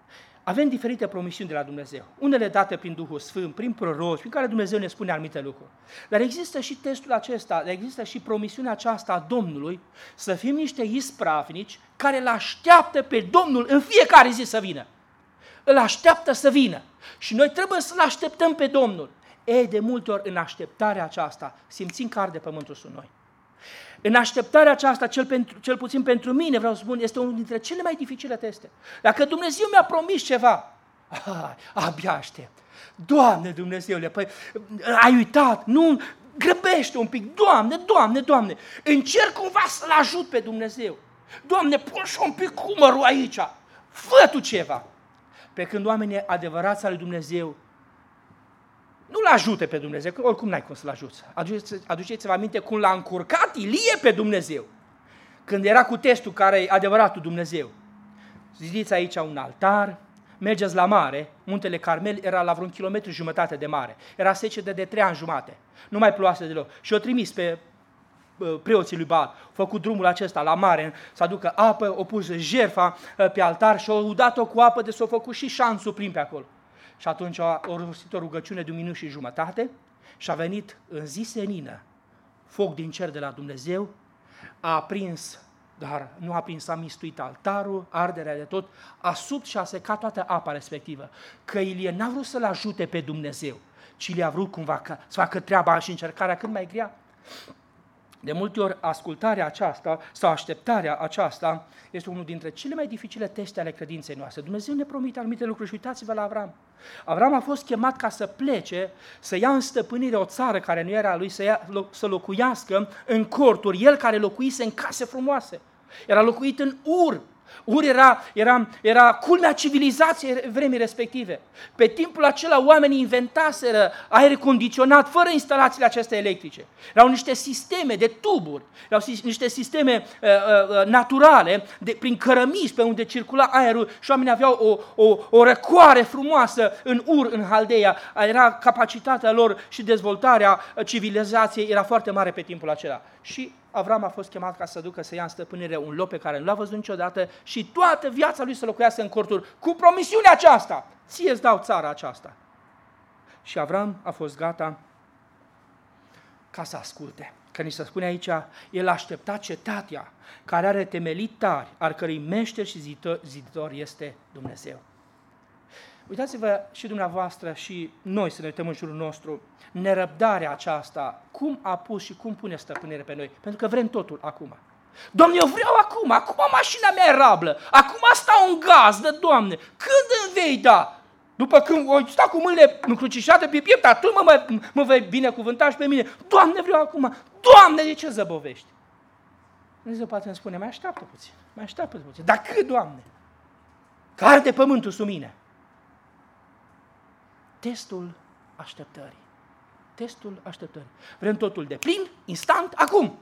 Speaker 1: Avem diferite promisiuni de la Dumnezeu. Unele date prin Duhul Sfânt, prin proroci, prin care Dumnezeu ne spune anumite lucruri. Dar există și testul acesta, există și promisiunea aceasta a Domnului să fim niște ispravnici care îl așteaptă pe Domnul în fiecare zi să vină. Îl așteaptă să vină. Și noi trebuie să-L așteptăm pe Domnul. De multe ori în așteptarea aceasta simțim că arde pământul sub noi. În așteptarea aceasta, cel puțin pentru mine, vreau să spun, este unul dintre cele mai dificile teste. Dacă Dumnezeu mi-a promis ceva, abia aștept. Doamne Dumnezeule, păi ai uitat, nu, grăbește un pic, Doamne, încerc cumva să-L ajut pe Dumnezeu. Doamne, pun și un pic umărul aici, fă Tu ceva. Pe când oamenii adevărați al lui Dumnezeu nu-L ajute pe Dumnezeu, că oricum n-ai cum să-L ajuți. Aduceți-vă aminte cum l-a încurcat Ilie pe Dumnezeu, când era cu testul care e adevăratul Dumnezeu. Zidiți aici un altar, mergeți la mare, muntele Carmel era la vreun 1,5 km de mare, era secetă de 3 ani jumate, nu mai ploase deloc. Și o trimis pe preoții lui Baal, au făcut drumul acesta la mare, să aducă apă, au pus jertfa pe altar și au udat-o cu apă, de s-au făcut și șanțul plin pe acolo. Și atunci a rostit o rugăciune de 1 minut și jumătate și a venit în zi senină foc din cer de la Dumnezeu, a aprins, dar nu a aprins, a mistuit altarul, arderea de tot, a subt și a secat toată apa respectivă. Că Ilie n-a vrut să-L ajute pe Dumnezeu, ci le-a vrut cumva să facă treaba și încercarea cât mai grea. De multe ori, ascultarea aceasta sau așteptarea aceasta este unul dintre cele mai dificile teste ale credinței noastre. Dumnezeu ne promite anumite lucruri și uitați-vă la Avram. Avram a fost chemat ca să plece, să ia în stăpânire o țară care nu era a lui, să locuiască în corturi, el care locuise în case frumoase. Era locuit în Ur. Ur era culmea civilizației vremii respective. Pe timpul acela oamenii inventaseră aer condiționat fără instalațiile acestea electrice. Erau niște sisteme de tuburi, erau niște sisteme naturale prin cărămizi pe unde circula aerul și oamenii aveau o răcoare frumoasă în Ur, în Haldeia. Era capacitatea lor și dezvoltarea civilizației era foarte mare pe timpul acela. Și Avram a fost chemat ca să ducă să ia în stăpânire un loc pe care nu l-a văzut niciodată și toată viața lui să locuiască în corturi, cu promisiunea aceasta: ție îți dau țara aceasta. Și Avram a fost gata ca să asculte. Că ni se spune aici, el aștepta cetatea care are temelii tari, al cărei meșter și ziditor este Dumnezeu. Uitați-vă și dumneavoastră și noi să ne uităm în jurul nostru, nerăbdarea aceasta, cum a pus și cum pune stăpânire pe noi, pentru că vrem totul acum. Doamne, eu vreau acum mașina mea e rablă, acum stau în gazdă, Doamne, când îmi vei da? După când o sta cu mâinile încrucișate pe piept, atunci mă vei binecuvânta și pe mine. Doamne, vreau acum, Doamne, de ce zăbovești? Dumnezeu poate îmi spune, mai așteaptă puțin, dar cât, Doamne? Că arde pământul sub mine. Testul așteptării. Vrem totul de plin, instant, acum.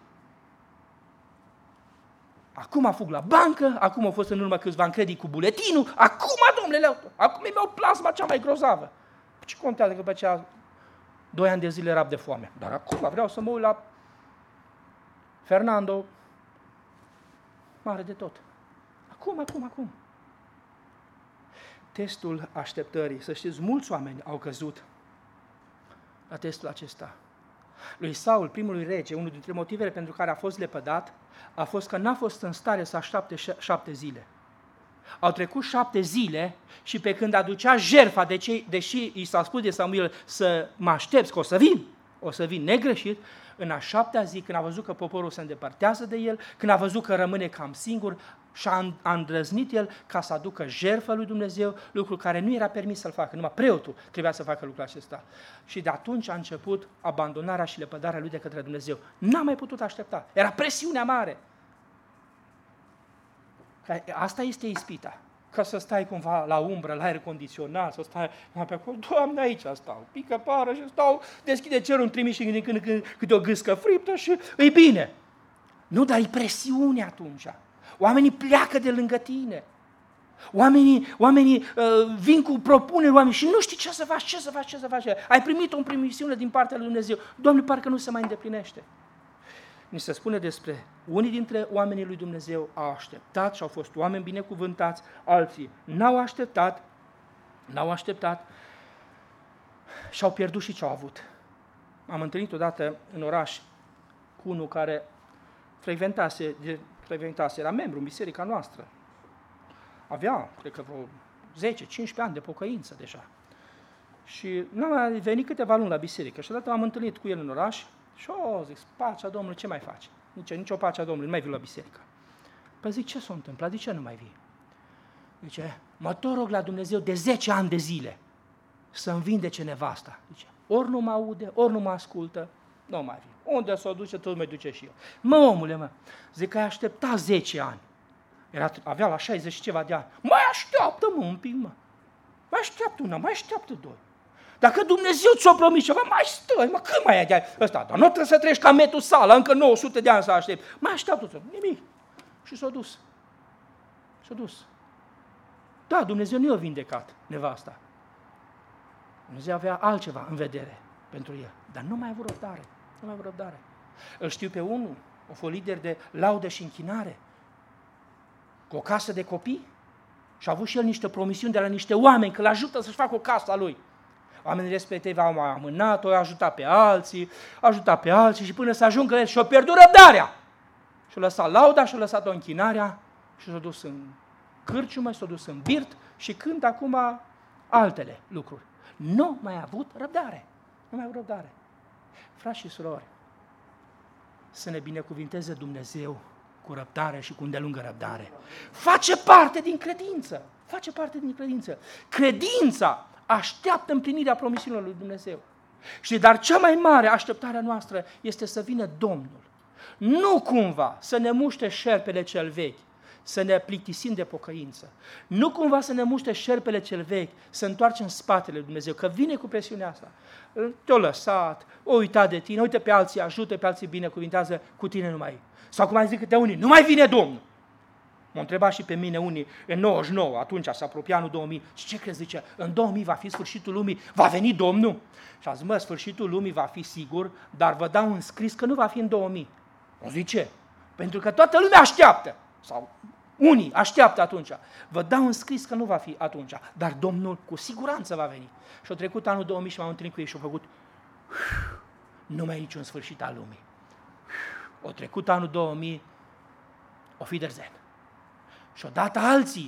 Speaker 1: Acum fug la bancă, acum a fost în urmă câțiva în credit cu buletinul, acum, domnule, acum îmi iau plasma cea mai grozavă. Ce contează că după aceea 2 ani de zile rab de foame? Dar acum vreau să mă uit la Fernando, mare de tot. Acum. Testul așteptării. Să știți, mulți oameni au căzut la testul acesta. Lui Saul, primului rege, unul dintre motivele pentru care a fost lepădat, a fost că n-a fost în stare să aștepte 7 zile. Au trecut 7 zile și pe când aducea jertfa, deși i s-a spus de Samuel să mă aștepți că o să vin negreșit, în a 7-a zi, când a văzut că poporul se îndepărtează de el, când a văzut că rămâne cam singur, și-a îndrăznit el ca să aducă jertfă lui Dumnezeu, lucru care nu era permis să-l facă, numai preotul trebuia să facă lucrul acesta. Și de atunci a început abandonarea și lepădarea lui de către Dumnezeu. N-a mai putut aștepta, era presiunea mare. Asta este ispita. Ca să stai cumva la umbră, la aer condiționat, să stai pe acolo, Doamne, aici stau, pică pară și stau, deschide cerul, îmi trimiși din când în când câte o gâscă friptă și e bine. Nu, dar e presiune atunci. Oamenii pleacă de lângă tine. Oamenii vin cu propuneri, și nu știi ce să faci. Ai primit o promisiune din partea lui Dumnezeu. Doamne, parcă nu se mai îndeplinește. Ni se spune despre unii dintre oamenii lui Dumnezeu au așteptat și au fost oameni binecuvântați, alții n-au așteptat N-au așteptat și au pierdut și ce au avut. Am întâlnit odată în oraș cu unul care frecventase, era membru în biserica noastră. Avea, cred că vreo 10-15 ani de pocăință deja. Și n-am mai venit câteva luni la biserică și odată m-am întâlnit cu el în oraș și zic, pacea Domnului, ce mai faci? Nicio pacea Domnului, nu mai vii la biserică. Păi zic, ce s-a întâmplat? De ce nu mai vii? Zice, mă tot rog la Dumnezeu de 10 ani de zile să-mi vindece nevasta. Zice, ori nu mă aude, ori nu mă ascultă, nu mai vii. Unde s-o duce, tot mai duce și eu. Mă, omule, zic că ai așteptat 10 ani. Avea la 60 și ceva de ani. Mai așteaptă-mă un pic, mă. Mai așteaptă una, mai așteaptă doi. Dacă Dumnezeu ți-o promis ceva, mai stai, mă, cât mai ai de ăsta? Dar nu trebuie să treci ca Metusala, încă 900 de ani să aștept. Mai așteaptă-ți, nimic. Și s-a dus. S-a dus. Da, Dumnezeu nu i-a vindecat nevasta. Dumnezeu avea altceva în vedere pentru el, dar nu mai a avut răbdare. Nu mai a avut răbdare. Îl știu pe unul, a fost lider de laudă și închinare, cu o casă de copii și a avut și el niște promisiuni de la niște oameni că îl ajută să-și facă o casă a lui. Oamenii respectivi au amânat-o, a ajutat pe alții și până să ajungă el și-a pierdut răbdarea. Și-a lăsat lauda, și-a lăsat-o închinarea și s-a dus în cârciumă, s-a dus în birt și cântă acum altele lucruri. Nu mai a avut răbdare. Nu mai a avut răbdare. Frați și surori, să ne binecuvinteze Dumnezeu cu răbdare și cu îndelungă răbdare. Face parte din credință. Face parte din credință. Credința așteaptă împlinirea promisiunilor lui Dumnezeu. Și dar cea mai mare așteptare a noastră este să vină Domnul. Nu cumva să ne muște șerpele cel vechi, să ne plictisim de pocăință. Nu cumva să ne muște șerpele cel vechi, să întoarcem spatele lui Dumnezeu, că vine cu presiunea asta. Te-a lăsat, o uitat de tine, uite pe alții, ajută pe alții, binecuvintează, cu tine nu mai. Sau cum ai zis câte unii, nu mai vine Domnul. M-a întrebat și pe mine unii, în 99, atunci s-a apropiat anul 2000, și ce crezi, zice, în 2000 va fi sfârșitul lumii, va veni Domnul? Și a zis, mă, sfârșitul lumii va fi sigur, dar vă dau un scris că nu va fi în 2000. O zice, pentru că toată lumea așteaptă, sau unii așteaptă atunci, vă dau un scris că nu va fi atunci, dar Domnul cu siguranță va veni. Și a trecut anul 2000 și m-am întâlnit cu ei și au făcut, nu mai e niciun sfârșit al lumii. A trecut anul 2000, o fi derzen. Și odată alții,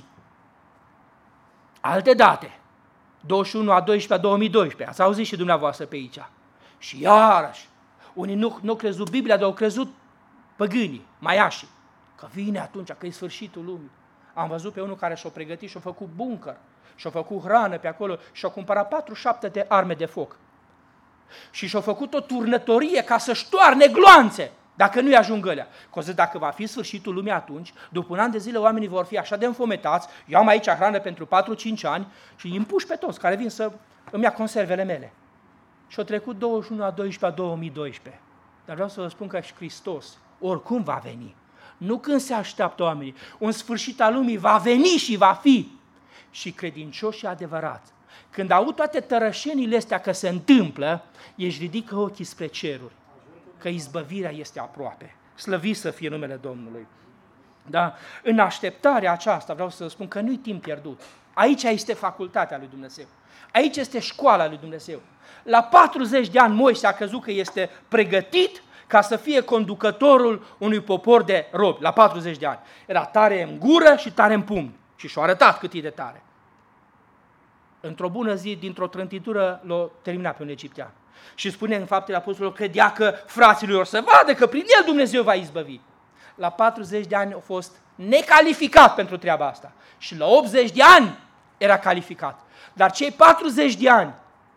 Speaker 1: alte date, 21 a 12 a 2012, ați auzit și dumneavoastră pe aici. Și iarăși, unii nu crezut Biblia, dar au crezut păgânii, maiașii, că vine atunci, că e sfârșitul lumii. Am văzut pe unul care și-a pregătit și-a făcut bunker, și-a făcut hrană pe acolo și-a cumpărat 47 de arme de foc. Și și-a făcut o turnătorie ca să-și toarne gloanțe, dacă nu-i ajung ălea. Că zic, dacă va fi sfârșitul lumii atunci, după un an de zile oamenii vor fi așa de înfometați, eu am aici hrană pentru 4-5 ani și îi împuși pe toți care vin să îmi ia conservele mele. Și-a trecut 21 a 12 a 2012. Dar vreau să vă spun că și Hristos oricum va veni. Nu când se așteaptă oamenii. Un sfârșit al lumii va veni și va fi. Și credincioși și adevărați, când aud toate tărășenile astea că se întâmplă, ești ridică ochii spre ceruri, că izbăvirea este aproape. Slăvit să fie numele Domnului. Da? În așteptarea aceasta vreau să spun că nu-i timp pierdut. Aici este facultatea lui Dumnezeu. Aici este școala lui Dumnezeu. La 40 de ani Moise a crezut că este pregătit ca să fie conducătorul unui popor de robi, la 40 de ani. Era tare în gură și tare în pumn. Și și-a arătat cât e de tare. Într-o bună zi, dintr-o trântitură, l-a terminat pe un egiptean. Și spune în Faptele Apostolilor, credea că frații lui or să vadă că prin el Dumnezeu va izbăvi. La 40 de ani a fost necalificat pentru treaba asta. Și la 80 de ani era calificat. Dar cei 40 de ani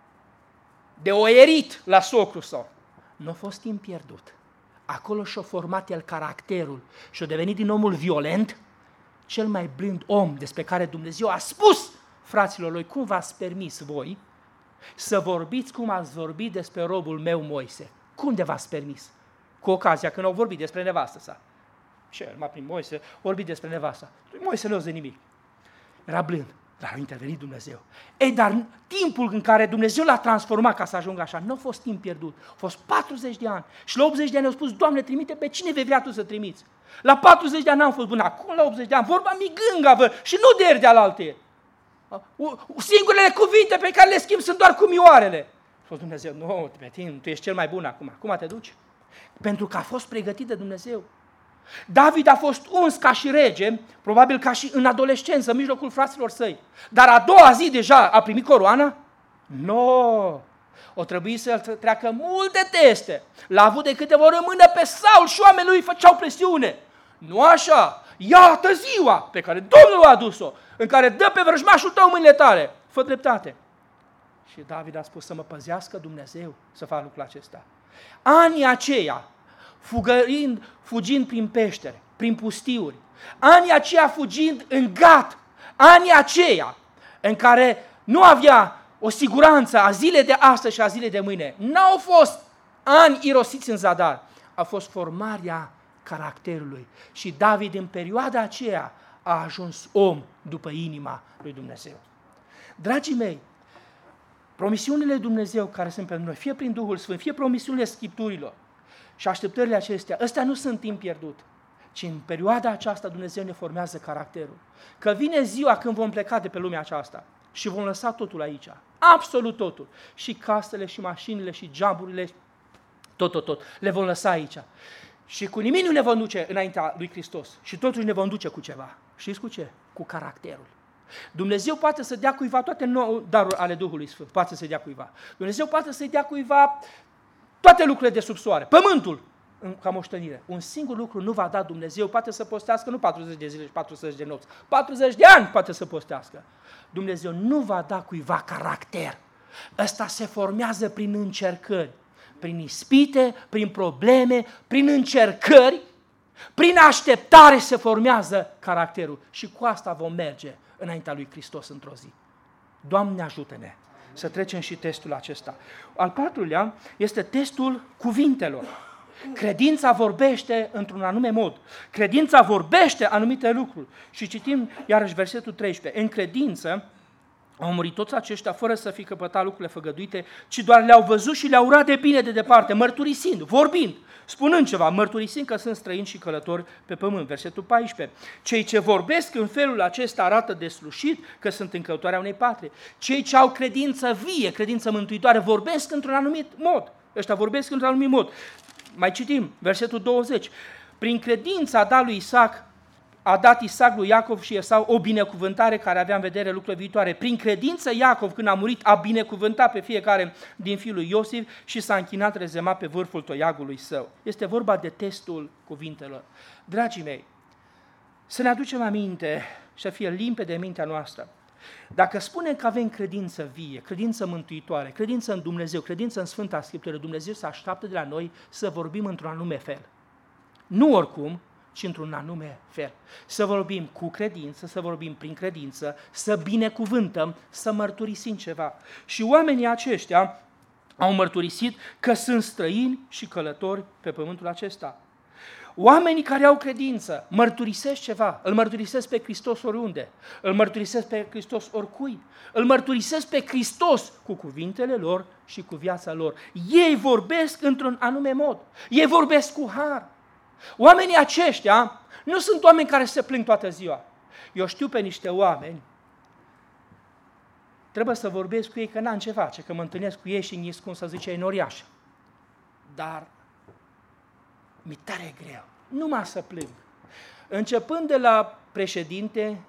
Speaker 1: de oierit la socru său, nu a fost timp pierdut. Acolo și-a format el caracterul și-a devenit din omul violent, cel mai blând om despre care Dumnezeu a spus fraților lui, cum v-ați permis voi să vorbiți cum ați vorbit despre robul meu Moise? Cum de v-ați permis? Cu ocazia când au vorbit despre nevastă sa. Și el, prin Moise, a vorbit despre nevasta. Moise nu auzi nimic. Era blând, dar a intervenit Dumnezeu. Ei, dar timpul în care Dumnezeu l-a transformat ca să ajungă așa, nu a fost timp pierdut. A fost 40 de ani. Și la 80 de ani au spus, Doamne, trimite pe cine vei vrea Tu să trimiți. La 40 de ani n-am fost bun, acum la 80 de ani, vorba migânga, vă, și nu de eri de-alalte. Singurele cuvinte pe care le schimb sunt doar cumioarele. A spus Dumnezeu, nu, tu ești cel mai bun acum. Cum te duci? Pentru că a fost pregătit de Dumnezeu. David a fost uns ca și rege, probabil ca și în adolescență, în mijlocul fraților săi. Dar a doua zi deja a primit coroana? Nu! O trebuie să treacă multe teste. L-a avut de câteva ori în mână pe Saul și oamenii lui făceau presiune. Nu așa! Iată ziua pe care Domnul a adus-o, în care dă pe vrăjmașul tău mâinile tale. Fă dreptate. Și David a spus să mă păzească Dumnezeu să fac lucrul acesta. Anii aceia, fugind prin peșteri, prin pustiuri, anii aceia fugind în Gat, anii aceia în care nu avea o siguranță a zilei de astăzi și a zilei de mâine, n-au fost ani irosiți în zadar, a fost formarea caracterului. Și David în perioada aceea a ajuns om după inima lui Dumnezeu. Dragii mei, promisiunile lui Dumnezeu care sunt pentru noi, fie prin Duhul Sfânt, fie promisiunile Scripturilor și așteptările acestea, ăstea nu sunt timp pierdut, ci în perioada aceasta Dumnezeu ne formează caracterul. Că vine ziua când vom pleca de pe lumea aceasta și vom lăsa totul aici, absolut totul, și casele, și mașinile, și geamurile, tot, le vom lăsa aici. Și cu nimic nu ne vom duce înaintea lui Hristos și totuși ne vom duce cu ceva. Știți cu ce? Cu caracterul. Dumnezeu poate să dea cuiva toate daruri ale Duhului Sfânt, poate să dea cuiva. Dumnezeu poate să-i dea cuiva toate lucrurile de sub soare, pământul ca moștenire. Un singur lucru nu va da Dumnezeu, poate să postească nu 40 de zile și 40 de nopți, 40 de ani poate să postească. Dumnezeu nu va da cuiva caracter. Ăsta se formează prin încercări, prin ispite, prin probleme, prin încercări, prin așteptare se formează caracterul. Și cu asta vom merge înaintea lui Hristos într-o zi. Doamne, ajută-ne să trecem și testul acesta. Al patrulea este testul cuvintelor. Credința vorbește într-un anume mod. Credința vorbește anumite lucruri. Și citim iarăși versetul 13. În credință au murit toți aceștia fără să fi căpătat lucrurile făgăduite, ci doar le-au văzut și le-au urat de bine de departe, mărturisind, vorbind, spunând ceva, mărturisind că sunt străini și călători pe pământ. Versetul 14. Cei ce vorbesc în felul acesta arată deslușit că sunt în căutarea unei patrii. Cei ce au credință vie, credință mântuitoare, vorbesc într-un anumit mod. Ăștia vorbesc într-un anumit mod. Mai citim, versetul 20. Prin credință a dat Isaac lui Iacov și Esau o binecuvântare care avea în vedere lucrurile viitoare. Prin credință Iacov, când a murit, a binecuvântat pe fiecare din fiul lui Iosif și s-a închinat rezemat pe vârful toiagului său. Este vorba de testul cuvintelor. Dragii mei, să ne aducem aminte și să fie limpede în mintea noastră. Dacă spunem că avem credință vie, credință mântuitoare, credință în Dumnezeu, credință în Sfânta Scriptură, Dumnezeu se așteaptă de la noi să vorbim într-un anume fel. Nu oricum, ci într-un anume fel. Să vorbim cu credință, să vorbim prin credință, să binecuvântăm, să mărturisim ceva. Și oamenii aceștia au mărturisit că sunt străini și călători pe pământul acesta. Oamenii care au credință mărturisesc ceva, îl mărturisesc pe Hristos oriunde, îl mărturisesc pe Hristos oricui, îl mărturisesc pe Hristos cu cuvintele lor și cu viața lor. Ei vorbesc într-un anume mod, ei vorbesc cu har. Oamenii aceștia nu sunt oameni care se plâng toată ziua. Eu știu pe niște oameni, trebuie să vorbesc cu ei că n-am ce face, că mă întâlnesc cu ei și îi cum să zice, noriaș. Dar mi-e tare greu, numai să plâng. Începând de la președinte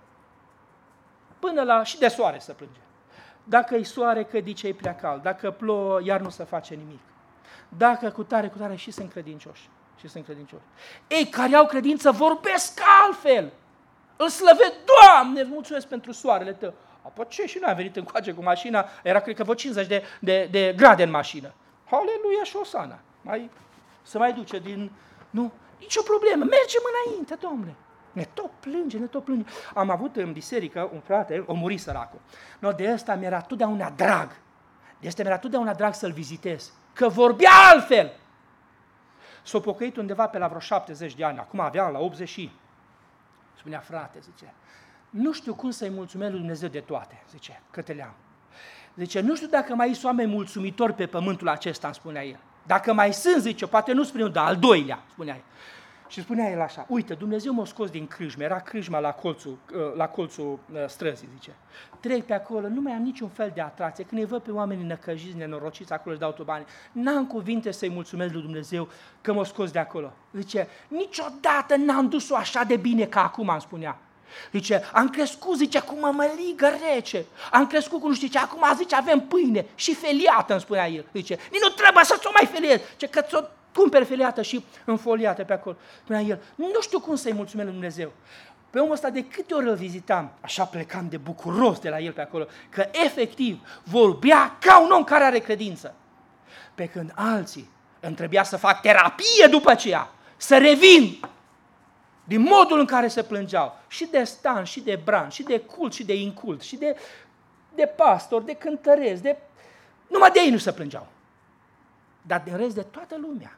Speaker 1: până la și de soare să plânge. Dacă e soare, cădice e prea cald. Dacă plouă, iar nu se face nimic. Dacă cu tare și sunt credincioși. Ei care au credință vorbesc altfel. Îl slăvesc, Doamne, mulțumesc pentru soarele tău. Apoi ce? Și noi am venit încoace cu mașina, era cred că vreo 50 de grade în mașină. Haleluia și osana. Se mai duce din... Nu, nicio problemă, mergem înainte, Domnule. Ne tot plânge. Am avut în biserică un frate, o muri săracul. De ăsta mi-era totdeauna drag să-l vizitez, că vorbea altfel. S-a pocăit undeva pe la vreo 70 de ani, acum avea la 80 și... Spunea, frate, zice, nu știu cum să-i mulțumesc lui Dumnezeu de toate, zice, câte le-am. Zice, nu știu dacă mai sunt oameni mulțumitori pe pământul acesta, îmi spunea el. Dacă mai sunt, zice, poate nu spune, dar al doilea, spunea el. Și spunea el așa, uite, Dumnezeu m-a scos din crâșmă, era crâșma la colțul străzii, zice. Trec pe acolo, nu mai am niciun fel de atracție, când îi văd pe oamenii năcăjiți, nenorociți, acolo își dau bani, n-am cuvinte să-i mulțumesc lui Dumnezeu că m-a scos de acolo. Zice, niciodată n-am dus-o așa de bine ca acum, îmi spunea. Zice, am crescut, zice, cu mămăligă rece, am crescut cu nu știu ce, acum, zice, avem pâine și feliată, îmi spunea el. Zice, nu trebuie să ți-o mai feliez, ce că ți-o cumperi feliată și înfoliată pe acolo. Spunea el, nu știu cum să-i mulțumesc lui Dumnezeu. Pe omul ăsta, de câte ori îl vizitam, așa plecam de bucuros de la el pe acolo, că efectiv vorbea ca un om care are credință. Pe când alții îmi trebuia să fac terapie după aceea, să revin din modul în care se plângeau, și de stan, și de bran, și de cult, și de incult, și de pastor, de cântăreți, numai de ei nu se plângeau. Dar din rest de toată lumea.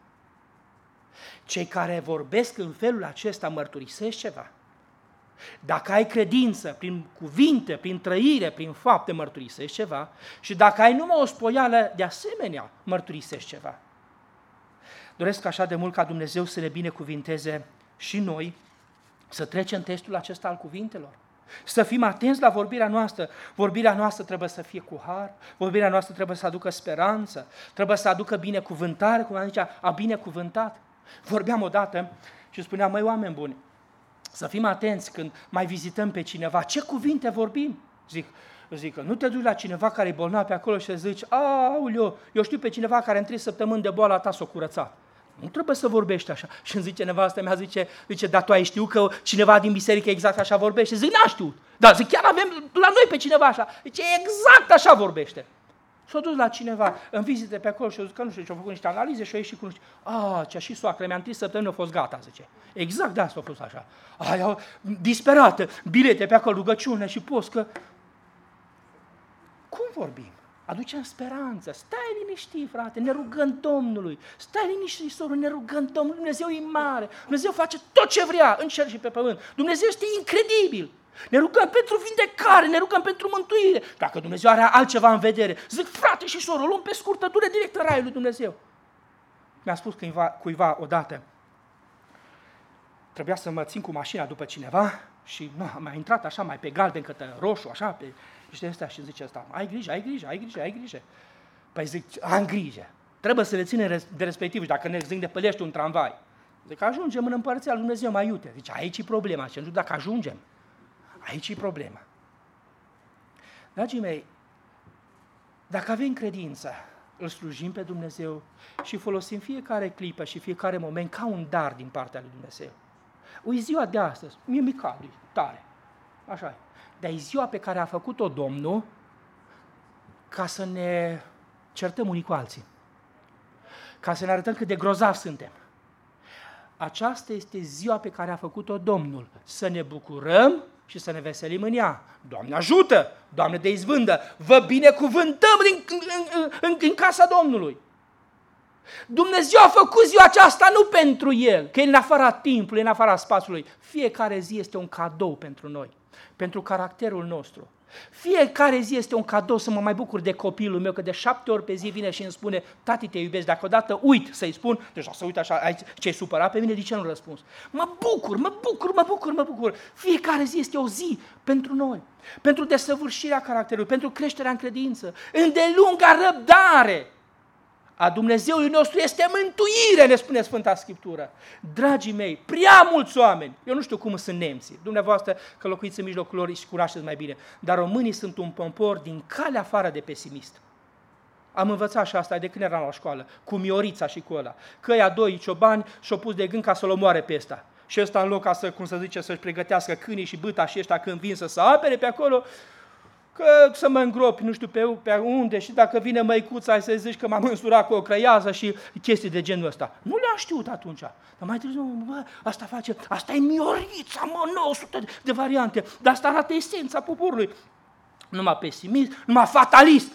Speaker 1: Cei care vorbesc în felul acesta mărturisesc ceva. Dacă ai credință, prin cuvinte, prin trăire, prin fapte, mărturisești ceva. Și dacă ai numai o spoială, de asemenea, mărturisești ceva. Doresc așa de mult ca Dumnezeu să ne binecuvinteze și noi, să trecem testul acesta al cuvintelor. Să fim atenți la vorbirea noastră. Vorbirea noastră trebuie să fie cu har, vorbirea noastră trebuie să aducă speranță, trebuie să aducă binecuvântare, cum am zis, a binecuvântat. Vorbeam odată și spuneam, măi, oameni buni, să fim atenți când mai vizităm pe cineva, ce cuvinte vorbim? Zic că nu te duci la cineva care e bolnav pe acolo și zici, aoleo, eu știu pe cineva care în 3 săptămâni de boala ta s-o curățat. Nu trebuie să vorbești așa. Și îmi zice nevastă mea, zice, dar tu ai știut că cineva din biserică exact așa vorbește? Zic, n-am știut. Dar zic, chiar avem la noi pe cineva așa. Zice, exact așa vorbește. S-a dus la cineva în vizite pe acolo și a zis că nu știu ce, a făcut niște analize și a ieșit cu nu știu. Ce-a și soacră mea, în 3 săptămâni a fost gata, zice. Exact de asta a fost așa. Aia, disperată, bilete pe acolo, rugăciune și post, că... Cum vorbim? Aducem speranță, stai liniștit, frate, ne rugăm Domnului, stai liniștit, soră, ne rugăm Domnului, Dumnezeu e mare, Dumnezeu face tot ce vrea în cer și pe pământ, Dumnezeu este incredibil, ne rugăm pentru vindecare, ne rugăm pentru mântuire, dacă Dumnezeu are altceva în vedere, zic, frate și soră, luăm pe scurtătură direct în raiul lui Dumnezeu. Mi-a spus cuiva odată, trebuia să mă țin cu mașina după cineva și m-a intrat așa mai pe galben către roșu, așa, pe... Și astea și zice asta, ai grijă. Păi zic, am grijă. Trebuie să le ținem de respectiv. Dacă ne zic de pălești un tramvai, zic, ajungem în împărăția lui Dumnezeu mai iute. Zice, aici e problema. Și nu dacă ajungem, aici e problema. Dragii mei, dacă avem credință, îl slujim pe Dumnezeu și folosim fiecare clipă și fiecare moment ca un dar din partea lui Dumnezeu. O ziua de astăzi, mie mi cade tare, așa e. Dar e ziua pe care a făcut-o Domnul ca să ne certăm unii cu alții, ca să ne arătăm cât de grozavi suntem. Aceasta este ziua pe care a făcut-o Domnul, să ne bucurăm și să ne veselim în ea. Doamne ajută, Doamne de izbândă, vă binecuvântăm în casa Domnului. Dumnezeu a făcut ziua aceasta nu pentru El, că e în afara timpului, în afara spațiului. Fiecare zi este un cadou pentru noi, pentru caracterul nostru. Fiecare zi este un cadou să mă mai bucur de copilul meu, că de 7 ori pe zi vine și îmi spune, tati, te iubesc, dacă odată uit să-i spun, deja să uit așa, ce-ai supărat pe mine, de ce nu răspuns? Mă bucur. Fiecare zi este o zi pentru noi, pentru desăvârșirea caracterului, pentru creșterea în credință, îndelunga răbdare a Dumnezeului nostru este mântuire, ne spune Sfânta Scriptură. Dragii mei, prea mulți oameni, eu nu știu cum sunt nemții, dumneavoastră că locuiți în mijlocul lor și cunoașteți mai bine, dar românii sunt un popor din calea afară de pesimist. Am învățat și asta de când eram la școală, cu Miorița și cu ăla, că ăia doi ciobani și-au pus de gând ca să-l omoare pe ăsta. Și ăsta în loc ca să, cum să zice, să-și pregătească câinii și bâta și ăștia când vin să apere pe acolo, că să mă îngropi, nu știu pe unde, și dacă vine măicuța, să zici că m-am însurat cu o crăiază și chestii de genul ăsta. Nu le-am știut atunci. Dar mai târziu, asta e Miorița, 900 de variante, dar asta arată esența poporului. Numai pesimist, numai fatalist.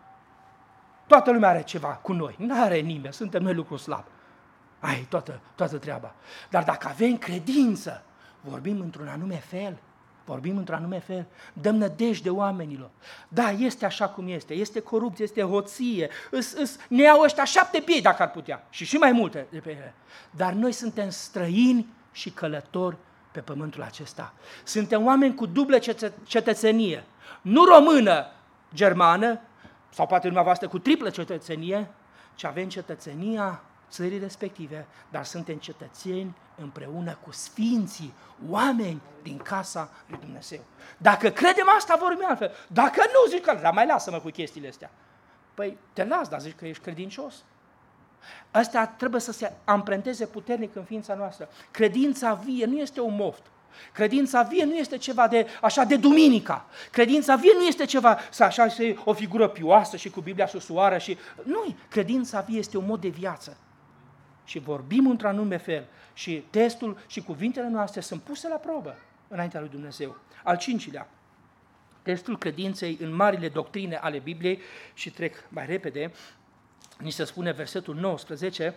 Speaker 1: Toată lumea are ceva cu noi, nu are nimeni, suntem noi lucru slab. Toată treaba. Dar dacă avem credință, vorbim într-un anume fel. Vorbim într-un anume fel, dăm nădejde oamenilor. Da, este așa cum este corupție, este hoție, ne iau ăștia 7 piei dacă ar putea și mai multe de pe ele. Dar noi suntem străini și călători pe pământul acesta. Suntem oameni cu dublă cetățenie, nu română, germană, sau poate dumneavoastră cu triplă cetățenie, ci avem cetățenia țării respective, dar suntem cetățeni împreună cu sfinții, oameni din casa lui Dumnezeu. Dacă credem asta, vorbim altfel. Dacă nu, zici că, dar mai lasă-mă cu chestiile astea. Păi te las, dar zici că ești credincios. Asta trebuie să se amprenteze puternic în ființa noastră. Credința vie nu este un moft. Credința vie nu este ceva de așa de duminica. Credința vie nu este ceva să o figură pioasă și cu Biblia susoară și nu, credința vie este un mod de viață. Și vorbim într-un anume fel și testul și cuvintele noastre sunt puse la probă înaintea lui Dumnezeu. Al 5-lea, testul credinței în marile doctrine ale Bibliei și trec mai repede, ni se spune versetul 19,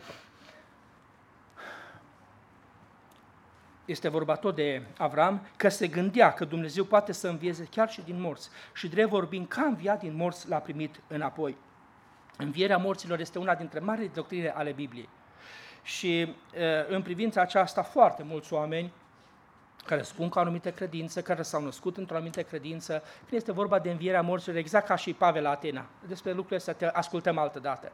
Speaker 1: este vorba tot de Avram, că se gândea că Dumnezeu poate să învieze chiar și din morți. Și drept vorbind, ca înviat din morți l-a primit înapoi. Învierea morților este una dintre marile doctrine ale Bibliei. Și în privința aceasta foarte mulți oameni care spun că au anumite credințe, care s-au născut într-o anumită credință, când este vorba de învierea morților, exact ca și Pavel la Atena. Despre lucrurile astea te ascultăm altă dată.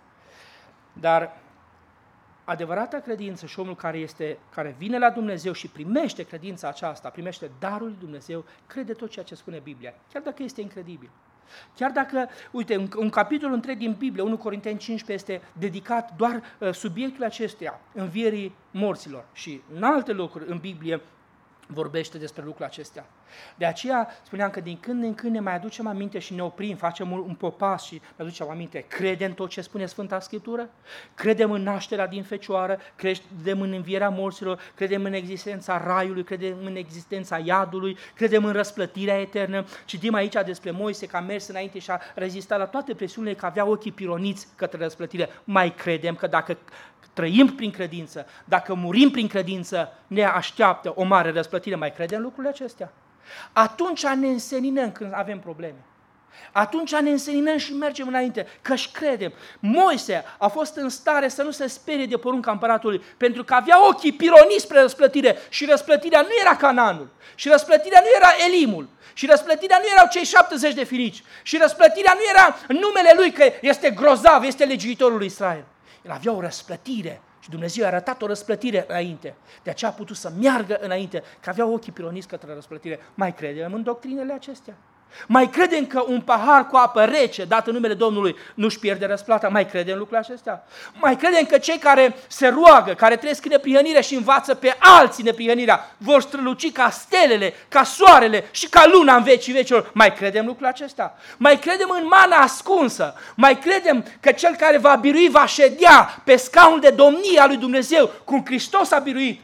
Speaker 1: Dar adevărata credință și omul care vine la Dumnezeu și primește credința aceasta, primește darul lui Dumnezeu, crede tot ceea ce spune Biblia, chiar dacă este incredibil. Chiar dacă, uite, un capitol întreg din Biblie, 1 Corinteni 15, este dedicat doar subiectul acestuia, învierii morților și în alte locuri în Biblie vorbește despre lucrurile acestea. De aceea spuneam că din când în când ne mai aducem aminte și ne oprim, facem un popas și ne aducem aminte. Credem tot ce spune Sfânta Scriptură? Credem în nașterea din fecioară, credem în învierea morților, credem în existența raiului, credem în existența iadului, credem în răsplătirea eternă. Citim aici despre Moise că a mers înainte și a rezistat la toate presiunile, că avea ochii pironiți către răsplătire. Mai credem că dacă trăim prin credință, dacă murim prin credință, ne așteaptă o mare răsplătire. Mai credem lucrurile acestea? Atunci ne înseninăm când avem probleme. Atunci ne înseninăm și mergem înainte, că-și credem. Moise a fost în stare să nu se sperie de porunca împăratului, pentru că avea ochii pironiți spre răsplătire și răsplătirea nu era Canaanul, și răsplătirea nu era Elimul, și răsplătirea nu erau cei 70 de filici, și răsplătirea nu era numele lui că este grozav, este legiuitorul lui Israel. El avea o răsplătire și Dumnezeu i-a arătat o răsplătire înainte. De aceea a putut să meargă înainte, că avea ochii pironiți către răsplătire. Mai credem în doctrinele acestea? Mai credem că un pahar cu apă rece, dat în numele Domnului, nu-și pierde răsplata? Mai credem în lucrurile acestea? Mai credem că cei care se roagă, care trăiesc în neprihănire și învață pe alții neprihănirea, vor străluci ca stelele, ca soarele și ca luna în vecii vecilor? Mai credem în lucrurile acestea? Mai credem în mana ascunsă? Mai credem că cel care va birui va ședea pe scaunul de domnie al lui Dumnezeu, cum Hristos a biruit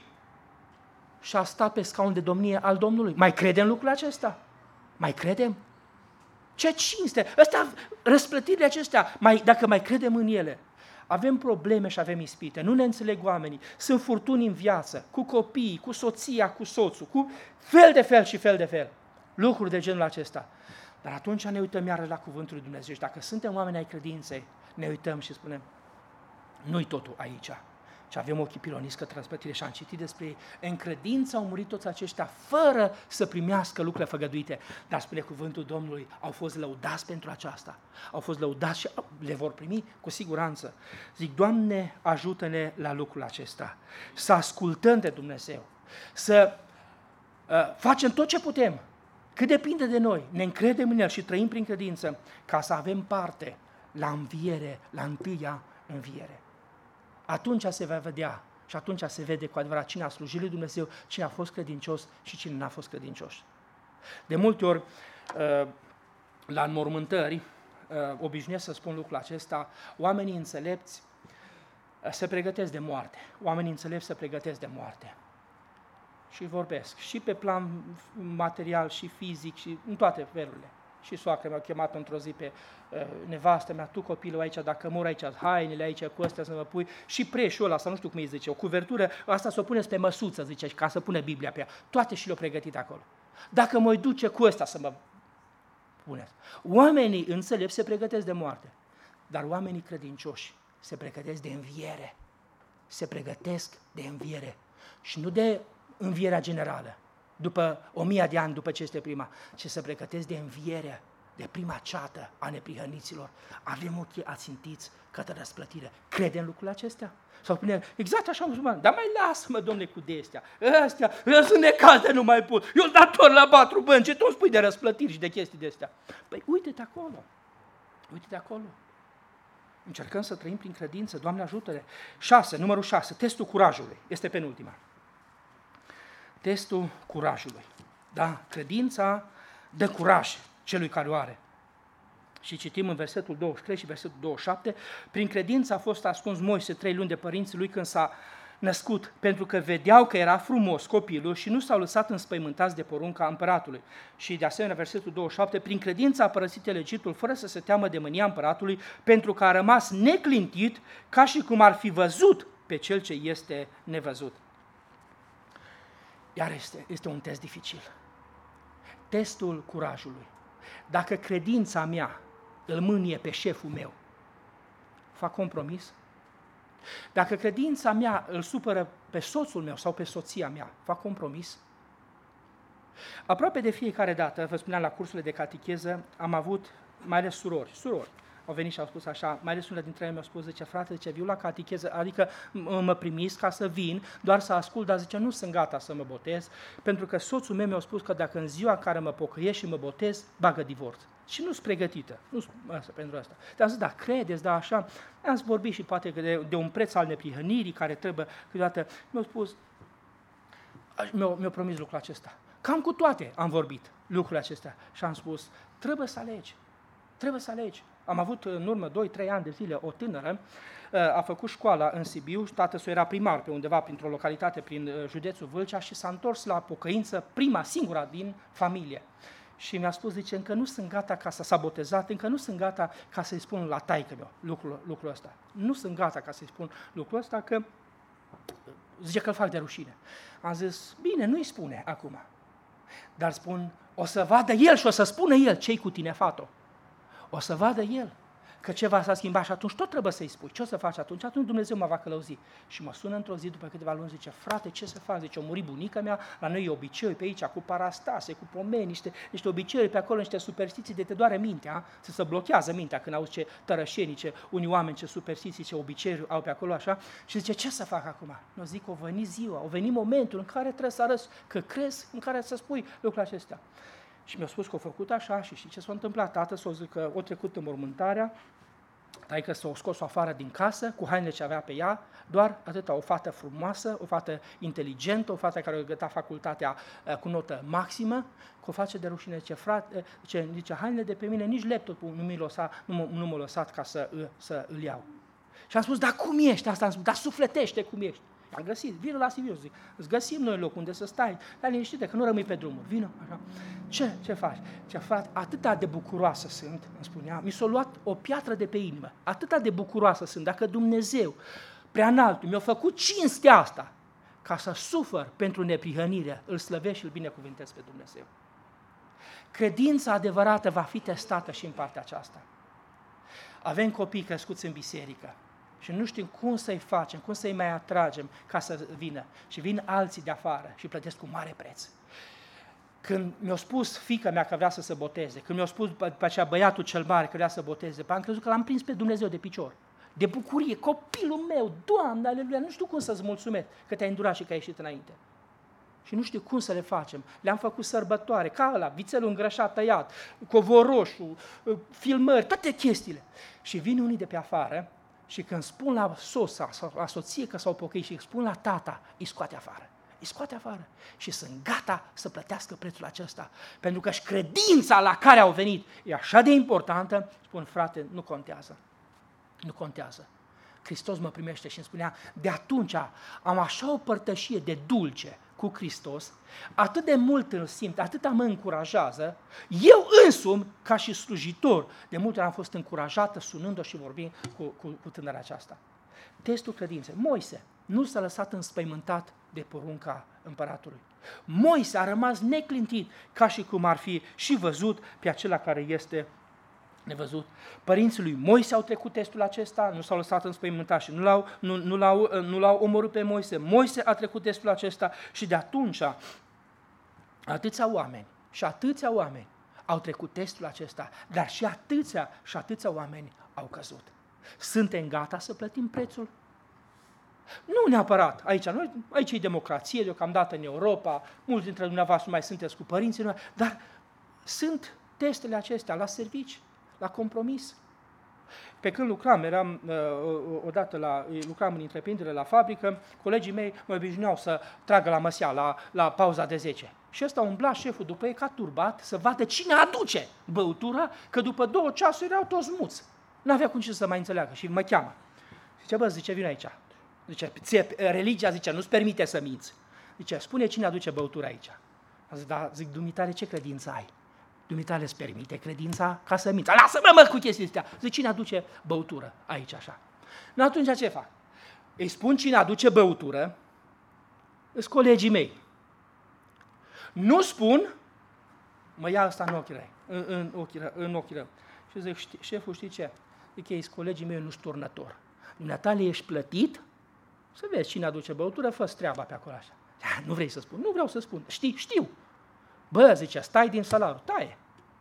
Speaker 1: și a stat pe scaunul de domnie al Domnului? Mai credem în lucrurile acestea? Mai credem? Ce cinste! Răsplătirile acestea, dacă mai credem în ele, avem probleme și avem ispite, nu ne înțeleg oamenii, sunt furtuni în viață, cu copiii, cu soția, cu soțul, cu fel de fel și fel de fel, lucruri de genul acesta. Dar atunci ne uităm iară la cuvântul lui Dumnezeu și dacă suntem oameni ai credinței, ne uităm și spunem, nu-i totul aici. Și avem ochii pironiți către răsplătire și am citit despre ei. În credință au murit toți aceștia fără să primească lucrurile făgăduite. Dar spune cuvântul Domnului, au fost lăudați pentru aceasta. Au fost lăudați și le vor primi cu siguranță. Zic, Doamne, ajută-ne la lucrul acesta. Să ascultăm de Dumnezeu. Să facem tot ce putem. Cât depinde de noi. Ne încredem în El și trăim prin credință ca să avem parte la înviere, la întâia înviere. Atunci se va vedea și atunci se vede cu adevărat cine a slujit lui Dumnezeu, cine a fost credincios și cine n-a fost credincios. De multe ori, la înmormântări, obișnuiesc să spun lucrul acesta, oamenii înțelepți se pregătesc de moarte. Oamenii înțelepți se pregătesc de moarte. Și vorbesc și pe plan material și fizic și în toate felurile. Și soacră mi-a chemat într-o zi pe nevastă mea, tu copilul aici, dacă mor aici, hainele aici, cu astea să mă pui, și preșul ăla, sau nu știu cum îi zice, o cuvertură, asta să o puneți pe măsuță, zice, ca să pune Biblia pe ea. Toate și le-au pregătit acolo. Dacă mă duce cu ăsta să mă puneți. Oamenii înțelepți se pregătesc de moarte, dar oamenii credincioși se pregătesc de înviere. Se pregătesc de înviere și nu de învierea generală, după 1000 de ani după ce este prima, ci se pregătesc de înviere, de prima ceată a neprihăniților. Avem ochii ațintiți către răsplătire. Crede în lucrurile acestea? Sau spune, exact așa musulman, dar mai lasă-mă, Domnule, cu de-astea. Astea sunt necazde, nu mai pot. Eu dator la 4 bănci, tu îmi spui de răsplătiri și de chestii de-astea. Păi uite-te acolo, uite-te acolo. Încercăm să trăim prin credință, Doamne ajută-ne. 6, numărul 6, testul curajului, este penultima. Testul curajului. Da, credința dă curaj celui care o are. Și citim în versetul 23 și versetul 27, prin credință a fost ascuns Moise 3 luni de părinții lui când s-a născut, pentru că vedeau că era frumos copilul și nu s-au lăsat înspăimântați de porunca împăratului. Și de asemenea, versetul 27, prin credință a părăsit el Egiptul fără să se teamă de mânia împăratului, pentru că a rămas neclintit ca și cum ar fi văzut pe cel ce este nevăzut. Iar este un test dificil. Testul curajului. Dacă credința mea îl mânie pe șeful meu, fac compromis? Dacă credința mea îl supără pe soțul meu sau pe soția mea, fac compromis? Aproape de fiecare dată, vă spuneam la cursurile de catecheză, am avut mai ales surori, au venit și au spus așa, mai ales unul dintre ei mi-a spus, zice, frate, zice, viu la catecheză, adică mă primiți ca să vin, doar să ascult, dar zice, nu sunt gata să mă botez, pentru că soțul meu mi-a spus că dacă în ziua în care mă pocăiesc și mă botez, bagă divorț. Și nu sunt pregătită, pentru asta. Dar am zis, da, credeți, da, așa, am vorbit și poate că de un preț al neprihănirii care trebuie, câteodată, mi-a spus, mi-a promis lucrul acesta. Cam cu toate am vorbit lucrurile acestea și am spus, trebuie să alegi. Am avut în urmă 2-3 ani de zile o tânără, a făcut școala în Sibiu, tatăl său era primar pe undeva printr-o localitate prin județul Vâlcea și s-a întors la pocăință, singura din familie. Și mi-a spus, zice, încă nu sunt gata ca să s-a botezat, încă nu sunt gata ca să-i spun la taică-meu lucrul ăsta. Nu sunt gata ca să-i spun lucrul ăsta, că zice că îl fac de rușine. Am zis, bine, nu-i spune acum, dar spun, o să vadă el și o să spună el ce-i cu tine, fato. O să vadă el că ceva s-a schimbat și atunci tot trebuie să-i spui. Ce o să faci atunci? Atunci Dumnezeu mă va călăuzi. Și mă sună într-o zi, după câteva luni, zice, frate, ce să fac? Zice, a murit bunica mea, la noi e obicei pe aici, cu parastase, cu pomeni, niște obiceiuri pe acolo, niște superstiții de te doare mintea, se blochează mintea când auzi ce tărășenii, ce unii oameni, ce superstiții, ce obiceiuri au pe acolo, așa. Și zice, ce să fac acum? Nu zic, o veni ziua, o veni momentul în care trebuie să arăți că crezi, în care să spui lucrurile acestea. Și mi-a spus că a făcut așa și știi ce s-a întâmplat? Tată s-a zis că o trecut înmormântarea, taică s-a scos-o afară din casă, cu hainele ce avea pe ea, doar atâta, o fată frumoasă, o fată inteligentă, o fată care a gătat facultatea cu notă maximă, că o face de rușine, zice, frate, zice, hainele de pe mine, nici laptopul nu m-a lăsat ca să îl iau. Și am spus, dar cum ești? Asta am spus, dar sufletește cum ești. Am găsit, vină la Sibiu, zic, îți găsim noi loc unde să stai, dar liniștite, că nu rămâi pe drumuri, vină, așa. Ce faci? Ce frate, atâta de bucuroasă sunt, îmi spunea, mi s-a luat o piatră de pe inimă, atâta de bucuroasă sunt, dacă Dumnezeu, preanaltul, mi-a făcut cinstea asta, ca să sufăr pentru neprihănire, îl slăvesc și îl binecuvântez pe Dumnezeu. Credința adevărată va fi testată și în partea aceasta. Avem copii crescuți în biserică, și nu știm cum să-i facem, cum să-i mai atragem ca să vină. Și vin alții de afară și plătesc cu mare preț. Când mi-a spus fiica mea că vrea să se boteze, când mi-a spus pe aceea băiatul cel mare că vrea să boteze, am crezut că l-am prins pe Dumnezeu de picior. De bucurie, copilul meu, Doamne, aleluia, nu știu cum să-ți mulțumesc că te-ai îndurat și că ai ieșit înainte. Și nu știu cum să le facem. Le-am făcut sărbătoare, ca ăla, vițelul îngrășat, tăiat, covor roșu, filmări, toate chestiile. Și vin unii de pe afară, și când spun la soța sau la soție că s-au pocăit și spun la tata, îi scoate afară. Și sunt gata să plătească prețul acesta. Pentru că și credința la care au venit e așa de importantă, spun, frate, nu contează. Hristos mă primește și îmi spunea, de atunci am așa o părtășie de dulce cu Hristos, atât de mult îl simt, atât mă încurajează, eu însumi, ca și slujitor, de multe ori am fost încurajată sunând-o și vorbind cu tânăra aceasta. Testul credinței. Moise nu s-a lăsat înspăimântat de porunca împăratului. Moise a rămas neclintit, ca și cum ar fi și văzut pe acela care este nevăzut. Părinții lui Moise au trecut testul acesta, nu s-au lăsat înspăimântați și nu l-au omorât pe Moise. Moise a trecut testul acesta și de atunci atâția oameni au trecut testul acesta, dar și atâția oameni au căzut. Suntem gata să plătim prețul? Nu neapărat aici e democrație deocamdată în Europa, mulți dintre dumneavoastră mai sunteți cu părinții, dar sunt testele acestea la servici, la compromis. Pe când lucram în întreprindere la fabrică, colegii mei mă obișnuiau să tragă la măsea, la pauza de 10. Și ăsta umbla șeful după ei ca turbat să vadă cine aduce băutura, că după 2 ceasuri erau toți muți. N-avea cum să mai înțeleagă și mă cheamă. Zice, vino aici. Zice, religia, nu-ți permite să minți. Zice, spune cine aduce băutura aici. Zic, dumitale, ce credință ai? Dumitale îți permite credința ca să minți. Lasă-mă cu chestia astea. Zic, cine aduce băutură aici așa? Nu, atunci ce fac? Îi spun cine aduce băutură, sunt colegii mei. Nu spun, mă ia ăsta în ochii rău. Și zic, șeful, știi ce? Zic, ei sunt colegii mei, nu-s turnător. Dumneatale ești plătit să vezi cine aduce băutură, fă-ți treaba pe acolo așa. Nu vrei să spun? Nu vreau să spun. Știu. Bă, zice, stai din salariu. Taie.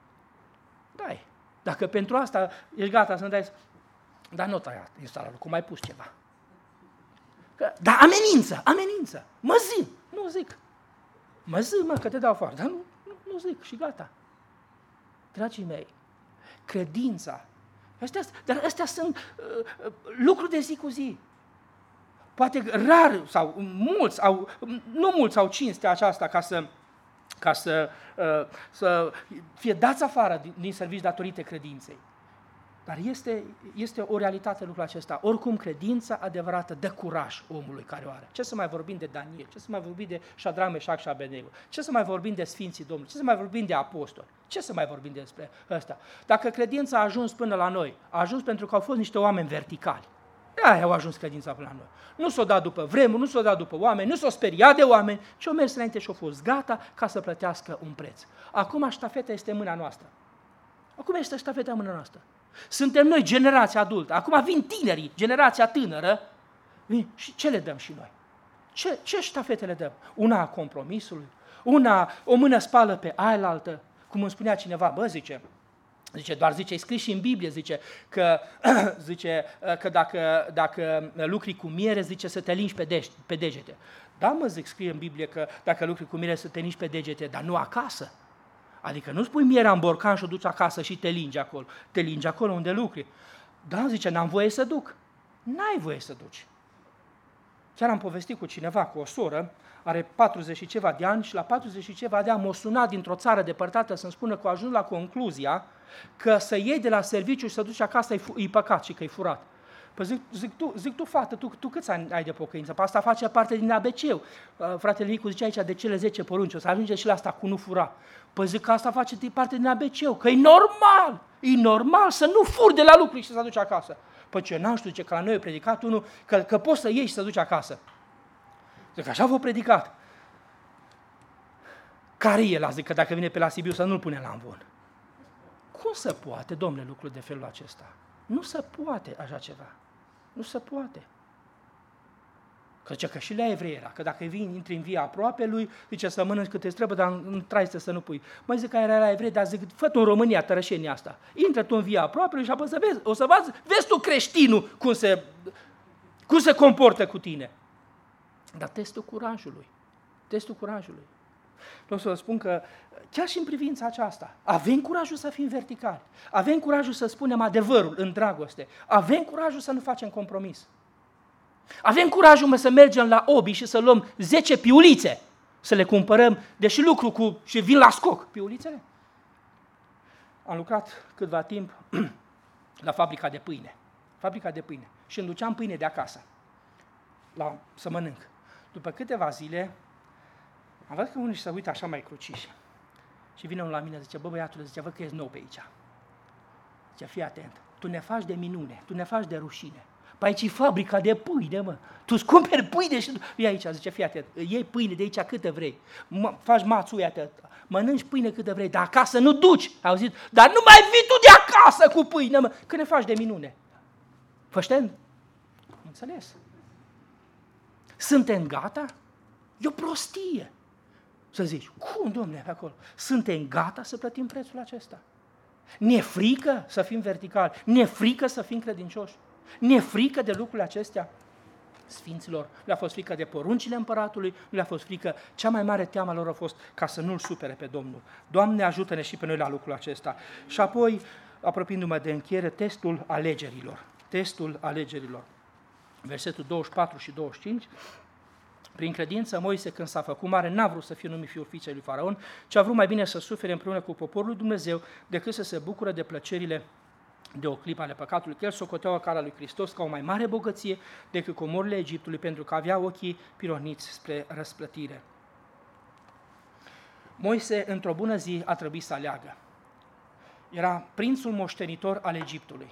Speaker 1: Dacă pentru asta ești gata să-mi dai... Dar nu tai din salariu, cum ai pus ceva. Dar amenință. Mă zi. Nu zic. Mă zi, că te dau afară. Dar nu zic și gata. Dragii mei, credința. Dar astea sunt lucruri de zi cu zi. Poate rar sau nu mulți au cinstea aceasta ca să fie dați afară din serviciu datorită credinței. Dar este o realitate lucrul acesta. Oricum, credința adevărată dă curaj omului care o are. Ce să mai vorbim de Daniel? Ce să mai vorbim de Șadrach, Meșac și Abednego? Ce să mai vorbim de Sfinții Domnului? Ce să mai vorbim de apostoli? Ce să mai vorbim despre ăsta? Dacă credința a ajuns până la noi, a ajuns pentru că au fost niște oameni verticali. Aia au ajuns credința până la noi. Nu s-o dat după vremuri, nu s-o dat după oameni, nu s-o speriat de oameni, ci au mers înainte și au fost gata ca să plătească un preț. Acum ștafeta este în mâna noastră. Suntem noi, generația adultă. Acum vin tinerii, generația tânără. Și ce le dăm și noi? Ce ștafete le dăm? Una a compromisului, o mână spală pe ailaltă, cum îmi spunea cineva, zice, doar e scris și în Biblie, că dacă lucri cu miere, să te lingi pe degete. Da, scrie în Biblie că dacă lucri cu miere să te lingi pe degete, dar nu acasă. Adică nu spui mierea în borcan și o duci acasă și te lingi acolo. Te lingi acolo unde lucri. Da, n-am voie să duc. N-ai voie să duci. Chiar am povestit cu cineva, cu o soră, are 40 și ceva de ani și la 40 și ceva de ani m-a sunat dintr-o țară depărtată să-mi spună că a ajuns la concluzia că să iei de la serviciu și să duci acasă e păcat și că e furat. Păi zic tu, fată, tu câți ani ai de pocăință? Pe asta face parte din ABC-ul. Fratele Nicu zice aici de cele 10 porunci, o să ajunge și la asta cu nu fura. Păi zic că asta face parte din ABC-ul, că e normal să nu furi de la lucru și să te duci acasă. Păi ce n-am știu, că la noi a predicat unul că poți să iei și să duci acasă. Zic, așa v-a predicat. Care e zic că dacă vine pe la Sibiu să nu-l pune la învon. Cum se poate, domnule, lucrul de felul acesta? Nu se poate așa ceva. Nu se poate. Că și la evrei era, că dacă intri în via aproape lui, zice să mănânci cât îți trebuie, dar în traiste să nu pui. Măi, zic că era la evrei, dar zic, fă tu în România tărășenia asta. Intră tu în via aproape lui și apoi vezi tu creștinul cum se comportă cu tine. Dar testul curajului. Vreau să vă spun că chiar și în privința aceasta, avem curajul să fim verticali, avem curajul să spunem adevărul în dragoste, avem curajul să nu facem compromis. Avem curajul să mergem la Obi și să luăm 10 piulițe, să le cumpărăm, deși lucru și vin la scoc piulițele. Am lucrat câtva timp la fabrica de pâine și îmi duceam pâine de acasă să mănânc. După câteva zile, am văzut că unii se uită așa mai cruciși. Și vine unul la mine, zice, băiatule, văd că ești nou pe aici. Zice, fii atent, tu ne faci de minune, tu ne faci de rușine. Păi aici e fabrica de pâine, mă. Tu îți cumperi pâine și e aici, zice, fii atent, iei pâine de aici câte vrei, faci mațui atât, mănânci pâine câte vrei, dar acasă nu duci, auzit? Dar nu mai vii tu de acasă cu pâine, mă. Când ne faci de minune? Fășten? Înțeles? Suntem gata? E o prostie. Să zici, cum, domnule, acolo? Suntem gata să plătim prețul acesta? Ne-e frică să fim verticali? Ne-e frică să fim credincioși? Ne-e frică de lucrurile acestea? Sfinților, le-a fost frică de poruncile împăratului, nu le-a fost frică, cea mai mare teamă lor a fost ca să nu-L supere pe Domnul. Doamne, ajută-ne și pe noi la lucrul acesta. Și apoi, apropiindu-mă de încheiere, testul alegerilor. Testul alegerilor. Versetul 24 și 25. Prin credință, Moise, când s-a făcut mare, n-a vrut să fie numit fiul fiicei lui Faraon, ci a vrut mai bine să sufere împreună cu poporul lui Dumnezeu, decât să se bucure de plăcerile de o clipă ale păcatului, că el socotea cara lui Hristos ca o mai mare bogăție decât comorile Egiptului, pentru că avea ochii pironiți spre răsplătire. Moise, într-o bună zi, a trebuit să aleagă. Era prințul moștenitor al Egiptului.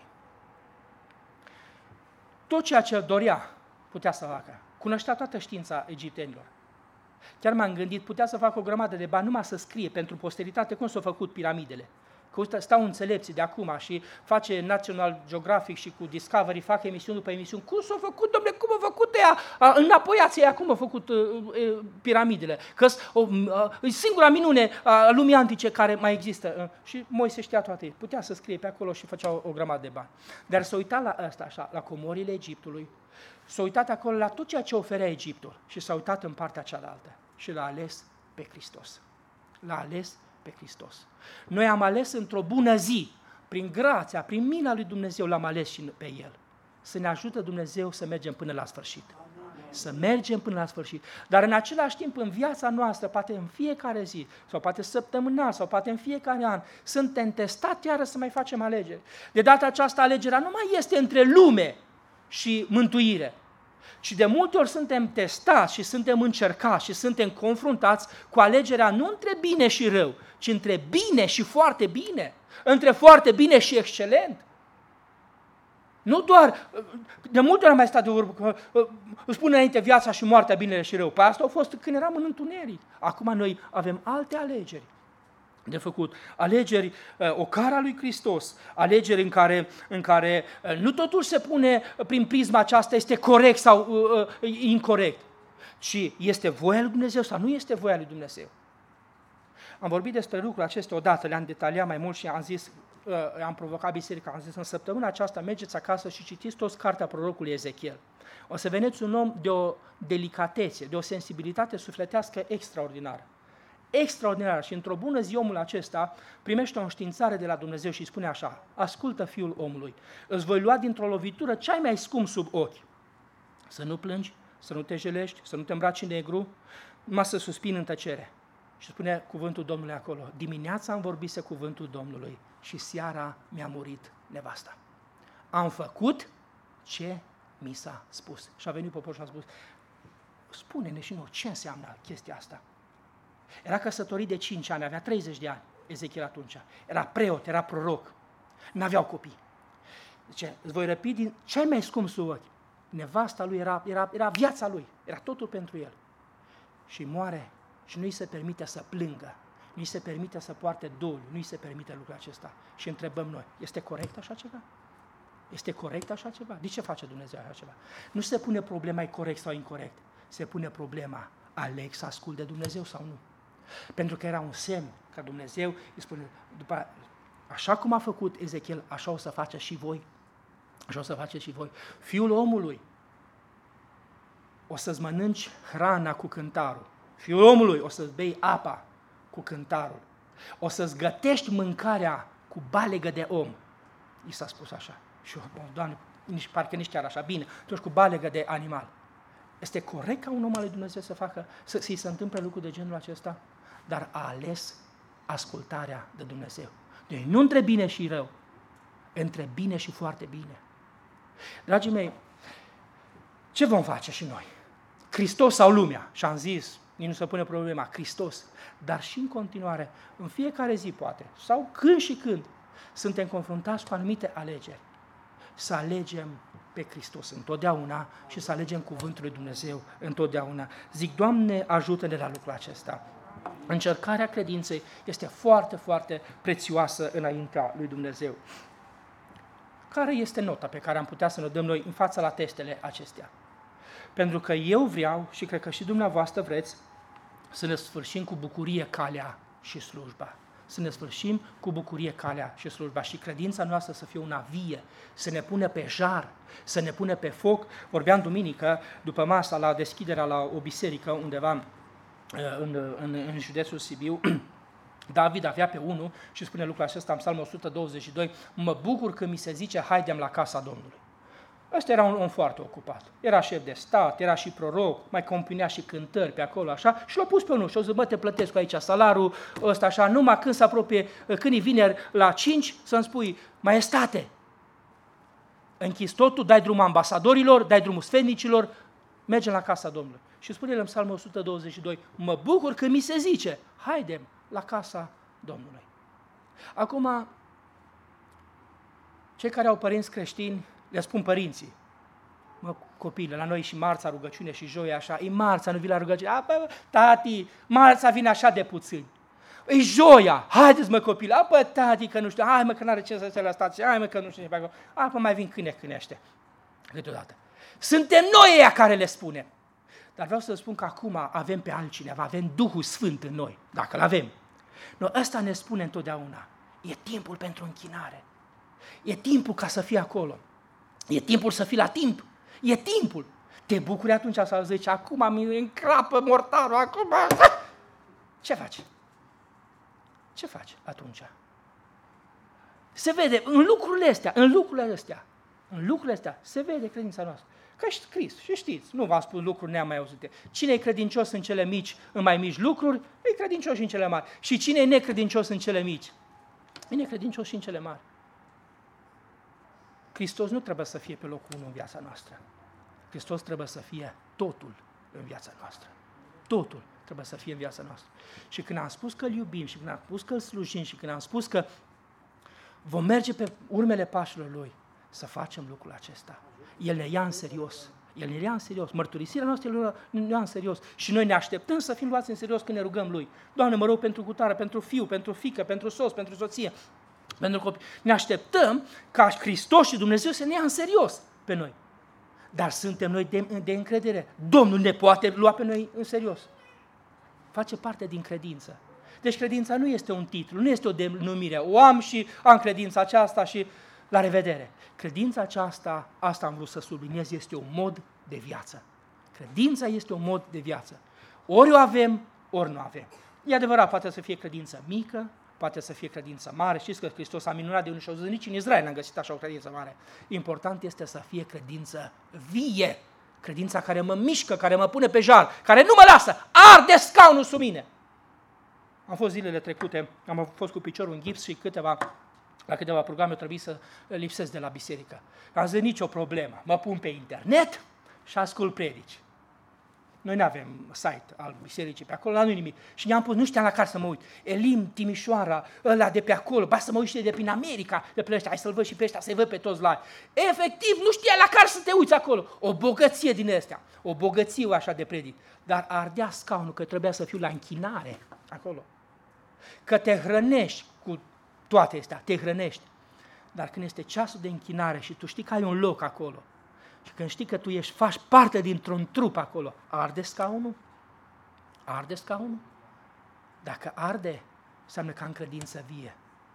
Speaker 1: Tot ceea ce dorea putea să facă. Cunoștea toată știința egiptenilor. Chiar m-am gândit, putea să facă o grămadă de bani, numai să scrie pentru posteritate cum s-au făcut piramidele. Că stau înțelepții de acum și face National Geographic și cu Discovery, fac emisiuni după emisiuni. Cum s-au făcut, dom'le, cum au făcut ea? Înapoiați ea, cum au făcut piramidele? Că e singura minune a lumii antice care mai există. Și Moise știa toate. Putea să scrie pe acolo și făcea o grămadă de bani. Dar s-a uitat la ăsta, așa, la comorile Egiptului, s-a uitat acolo la tot ceea ce oferea Egiptul și s-a uitat în partea cealaltă și l-a ales pe Hristos. L-a ales pe Hristos. Noi am ales într-o bună zi, prin grația, prin mina lui Dumnezeu l-am ales și pe El. Să ne ajute Dumnezeu să mergem până la sfârșit. Să mergem până la sfârșit. Dar în același timp, în viața noastră, poate în fiecare zi, sau poate săptămânal, sau poate în fiecare an, suntem testați iară să mai facem alegeri. De data aceasta, alegerea nu mai este între lume și mântuire, ci de multe ori suntem testați și suntem încercați și suntem confruntați cu alegerea nu între bine și rău, ci între bine și foarte bine, între foarte bine și excelent. Nu doar, de multe ori am mai stat de vorbă, că îți spune înainte viața și moartea, binele și rău. Pe asta au fost când eram în întuneric. Acum noi avem alte alegeri de făcut. Alegeri, o cara lui Hristos, alegeri în care nu totul se pune prin prisma aceasta, este corect sau incorect, ci este voia lui Dumnezeu sau nu este voia lui Dumnezeu. Am vorbit despre lucrul acesta odată, le-am detaliat mai mult și am zis, am provocat biserica, am zis, în săptămâna aceasta mergeți acasă și citiți toți cartea prorocului Ezechiel. O să vedeți un om de o delicatețe, de o sensibilitate sufletească extraordinară. Extraordinară. Și într-o bună zi omul acesta primește o înștiințare de la Dumnezeu și spune așa: ascultă, fiul omului, îți voi lua dintr-o lovitură cea mai scump sub ochi. Să nu plângi, să nu te jelești, să nu te îmbraci în negru, numai să suspini în tăcere. Și spune cuvântul Domnului acolo: dimineața am vorbise cuvântul Domnului și seara mi-a murit nevasta. Am făcut ce mi s-a spus. Și a venit poporul și a spus: spune-ne și nouă ce înseamnă chestia asta. Era căsătorit de 5 ani, avea 30 de ani, Ezechiel atunci. Era preot, era proroc, n-aveau copii. Zice, îți voi răpi din cel mai scump sub ochi. Nevasta lui era viața lui, era totul pentru el. Și moare și nu-i se permite să plângă, nu-i se permite să poarte doliu, nu-i se permite lucrul acesta. Și întrebăm noi, este corect așa ceva? Este corect așa ceva? De ce face Dumnezeu așa ceva? Nu se pune problema, e corect sau incorect, se pune problema, aleg să ascult de Dumnezeu sau nu? Pentru că era un semn că Dumnezeu îi spune, după, așa cum a făcut Ezechiel, așa o să faceți și voi. Așa o să faceți și voi. Fiul omului, o să-ți mănânci hrana cu cântarul. Fiul omului, o să-ți bei apa cu cântarul. O să-ți gătești mâncarea cu balegă de om. I s-a spus așa. Și eu, Doamne, parcă nici chiar așa, bine, totuși cu balegă de animal. Este corect ca un om al lui Dumnezeu să facă, să-i se întâmple lucruri de genul acesta? Dar a ales ascultarea de Dumnezeu. Deci nu între bine și rău, între bine și foarte bine. Dragii mei, ce vom face și noi? Hristos sau lumea? Și am zis, nici nu se pune problema, Hristos. Dar și în continuare, în fiecare zi poate, sau când și când, suntem confruntați cu anumite alegeri. Să alegem pe Hristos întotdeauna și să alegem cuvântul lui Dumnezeu întotdeauna. Zic, Doamne, ajută-ne la lucrul acesta. Încercarea credinței este foarte, foarte prețioasă înaintea lui Dumnezeu. Care este nota pe care am putea să ne dăm noi în fața la testele acestea? Pentru că eu vreau, și cred că și dumneavoastră vreți, să ne sfârșim cu bucurie calea și slujba. Să ne sfârșim cu bucurie calea și slujba și credința noastră să fie una vie, să ne pună pe jar, să ne pună pe foc. Vorbeam duminică, după masa, la deschiderea la o biserică undeva în județul Sibiu. David avea pe unul și spune lucrul acesta în Psalmul 122, mă bucur că mi se zice, haidem la casa Domnului. Ăsta era un om foarte ocupat. Era șef de stat, era și proroc, mai compunea și cântări pe acolo, așa, și l-a pus pe unul și o zis, bă, te plătesc aici salarul ăsta, așa, numai când se apropie, când e vineri la 5, să-mi spui, maestate, închis totul, dai drumul ambasadorilor, dai drumul sfetnicilor, mergem la casa Domnului. Și spune el în Psalmul 122, mă bucur că mi se zice, haidem la casa Domnului. Acum, cei care au părinți creștini, le spun părinții, mă, copile, la noi și marța rugăciune și joia așa, e marța, nu vii la rugăciune, tati, marța vine așa de puțin, e joia, haideți mă copile, tati, că nu știu, hai mă că n-are ce să se la stație, hai mă că nu știu ce pe acolo, mai vin cânește, câteodată. Suntem noi ăia care le spunem, dar vreau să spun că acum avem pe altcineva, avem Duhul Sfânt în noi, dacă l-avem. Noi ăsta ne spune întotdeauna, e timpul pentru închinare, e timpul ca să fii acolo. E timpul să fii la timp. E timpul. Te bucuri atunci să zici, acum mi încrapă mortarul, acum... Ce faci? Ce faci atunci? Se vede în lucrurile astea, se vede credința noastră. Că e scris și știți, nu v-am spus lucruri neamai auzite. Cine e credincios în cele mici, în mai mici lucruri, e credincios și în cele mari. Și cine e necredincios în cele mici, e necredincios și în cele mari. Hristos nu trebuie să fie pe locul 1 în viața noastră. Hristos trebuie să fie totul în viața noastră. Totul trebuie să fie în viața noastră. Și când am spus că îl iubim, și când am spus că îl slujim, și când am spus că vom merge pe urmele pașilor Lui, să facem lucrul acesta. El ne ia în serios. El ne ia în serios. Mărturisirea noastră ne ia în serios. Și noi ne așteptăm să fim luați în serios când ne rugăm Lui. Doamne, mă rog pentru cutare, pentru fiu, pentru fiică, pentru soț, pentru soție, pentru copii. Ne așteptăm ca Hristos și Dumnezeu să ne ia în serios pe noi. Dar suntem noi de încredere. Domnul ne poate lua pe noi în serios. Face parte din credință. Deci credința nu este un titlu, nu este o denumire. O am și am credința aceasta și la revedere. Credința aceasta, asta am vrut să subliniez, este un mod de viață. Credința este un mod de viață. Ori o avem, ori nu avem. E adevărat, poate să fie credință mică, poate să fie credință mare. Știți că Hristos a minunat de unul și au zis, nici în Israel n-am găsit așa o credință mare. Important este să fie credință vie. Credința care mă mișcă, care mă pune pe jar, care nu mă lasă, arde scaunul sub mine. Am fost zilele trecute, am fost cu piciorul în gips și la câteva programe trebuie să lipsesc de la biserică. Am zis, nicio problemă, mă pun pe internet și ascult predici. Noi nu avem site al bisericii pe acolo, la nu nimic. Și ne-am pus, nu știam la care să mă uit. Elim, Timișoara, ăla de pe acolo, ba să mă uit și de prin America, de pe ăștia, hai să-l văd și pe ăștia, să-i văd pe toți la. Efectiv, nu știa la care să te uiți acolo. O bogăție din astea, o bogăție așa de predic. Dar ardea scaunul că trebuia să fiu la închinare acolo. Că te hrănești cu toate astea, te hrănești. Dar când este ceasul de închinare și tu știi că ai un loc acolo, și când știi că tu faci parte dintr-un trup acolo, arde scaunul? Arde scaunul? Dacă arde, înseamnă că am credință vie.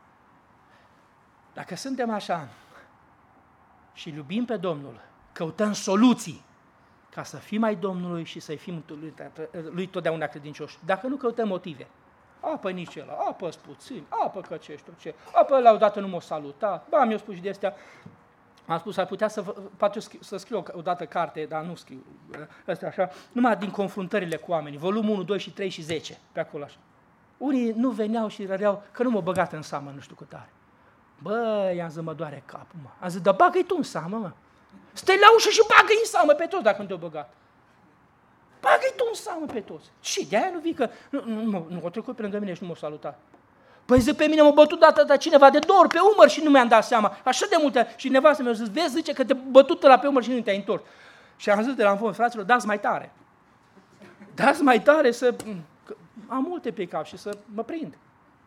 Speaker 1: Dacă suntem așa și iubim pe Domnul, căutăm soluții ca să fim ai Domnului și să-i fim lui totdeauna credincioși. Dacă nu, căutăm motive. Apă nici ăla, apă-ți puțin, apă că ce știu ce, apă ăla odată nu m-a salutat, ba, mi-a spus și de astea. Am spus, ar putea să scriu odată carte, dar nu scriu, astea așa, numai din confruntările cu oamenii, volumul 1, 2 și 3 și 10, pe acolo așa. Unii nu veneau și răreau că nu m-au băgat în seamă, nu știu cât are. Bă, i-am zis, mă doare capul, mă. Am zis, dar bagă-i tu în seamă, mă. Stai la ușă și bagă-i în seamă pe toți dacă nu te-au băgat. Bagă-i tu în seamă pe toți. Și de-aia nu vii că, nu o trecut pe lângă mine și nu m-au salutat. Păi zic, pe mine m-a bătut data cineva de 2 ori pe umăr și nu mi-am dat seama. Așa de multe. Și nevastă mi-a zis, vezi, zice că te bătut la pe umăr și nu te-ai întors. Și am zis de la în fond, fraților, dați mai tare. Dați mai tare să... Am multe pe cap și să mă prind.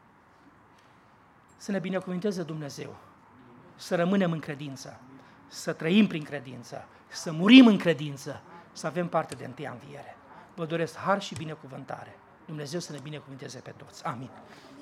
Speaker 1: Să ne binecuvânteze Dumnezeu. Să rămânem în credință. Să trăim prin credință. Să murim în credință. Să avem parte de întâia înviere. Vă doresc har și binecuvântare. Dumnezeu să ne binecuvânteze pe toți. Amin.